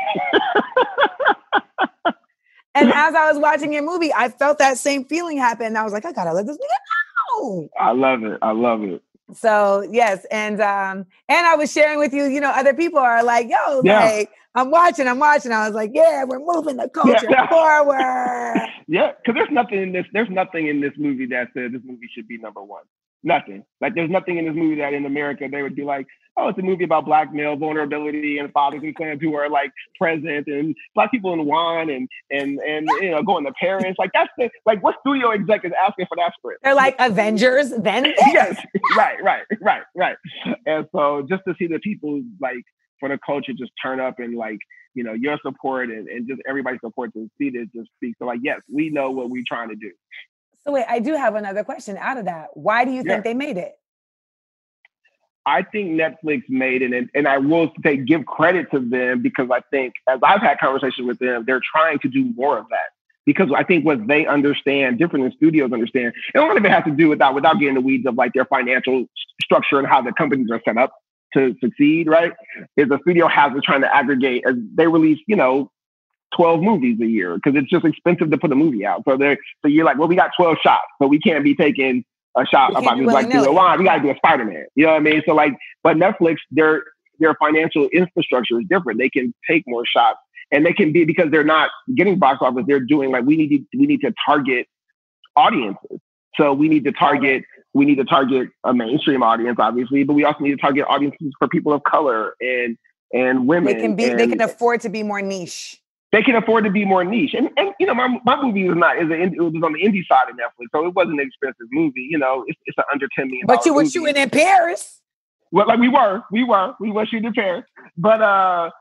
And as I was watching your movie, I felt that same feeling happen. I was like, I gotta let this nigga know. I love it. So yes, and I was sharing with you, you know, other people are like, yo, like I'm watching. I was like, yeah, we're moving the culture forward. Yeah, because there's nothing in this movie that says this movie should be number one. Nothing. Like there's nothing in this movie that in America they would be like, oh, it's a movie about Black male vulnerability and fathers and sons who are like present and Black people in wine and you know going to parents. Like that's what studio exec is asking for that script? They're like Avengers, then yes, right. And so just to see the people like for the culture just turn up and like, you know, your support and just everybody's support to see this just speaks. So like, yes, we know what we're trying to do. So wait, I do have another question out of that. Why do you think they made it? I think Netflix made it, and I will say give credit to them because I think as I've had conversations with them, they're trying to do more of that. Because I think what they understand, different than studios understand, and a lot of it has to do with that without getting the weeds of like their financial structure and how the companies are set up to succeed, right? Is the studio has been trying to aggregate as they release, you know, 12 movies a year because it's just expensive to put a movie out. So you're like, well, we got 12 shots, so we can't be taking a shot about this like we got to do a Spider-Man. You know what I mean? So like, but Netflix, their financial infrastructure is different. They can take more shots, and they can be because they're not getting box office. They're doing like we need to target audiences. So we need to target a mainstream audience, obviously, but we also need to target audiences for people of color and women. They can afford to be more niche. They can afford to be more niche. And you know, my movie it was on the indie side of Netflix, so it wasn't an expensive movie. You know, it's an under $10 million. But you were shooting in Paris. Well, like we were shooting in Paris. But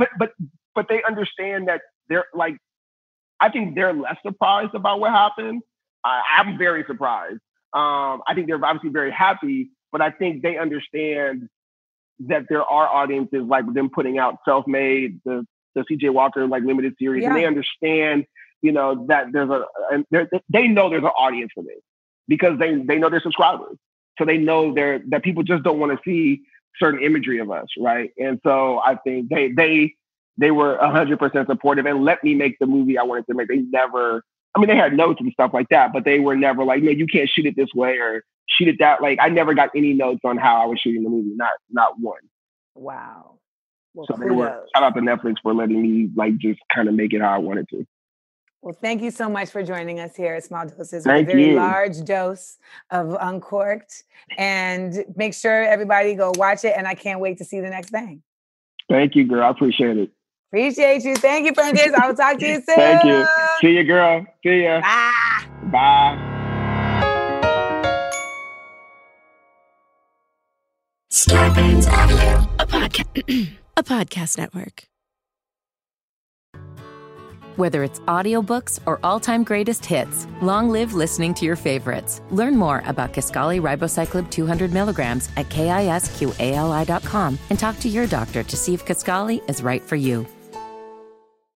they understand that they're like, I think they're less surprised about what happened. I'm very surprised. I think they're obviously very happy, but I think they understand that there are audiences like them putting out Self-Made, the CJ Walker like limited series, and they understand, you know, that they know there's an audience for this because they know their subscribers, so they know that people just don't want to see certain imagery of us, right? And so I think they were 100% supportive and let me make the movie I wanted to make. They never, I mean, they had notes and stuff like that, but they were never like, no, you can't shoot it this way or shoot it that. Like I never got any notes on how I was shooting the movie, not one. Wow. Well, so they were, shout out to Netflix for letting me like just kind of make it how I wanted to. Well, thank you so much for joining us here at Small Doses with a very large dose of Uncorked. And make sure everybody go watch it. And I can't wait to see the next thing. Thank you, girl. I appreciate it. Appreciate you. Thank you, Prentice. I will talk to you soon. Thank you. See you, girl. See ya. Bye. Bye. Scarpins Audio, a podcast network. Whether it's audiobooks or all-time greatest hits, long live listening to your favorites. Learn more about Kisqali Ribociclib 200 milligrams at KISQALI.com and talk to your doctor to see if Kisqali is right for you.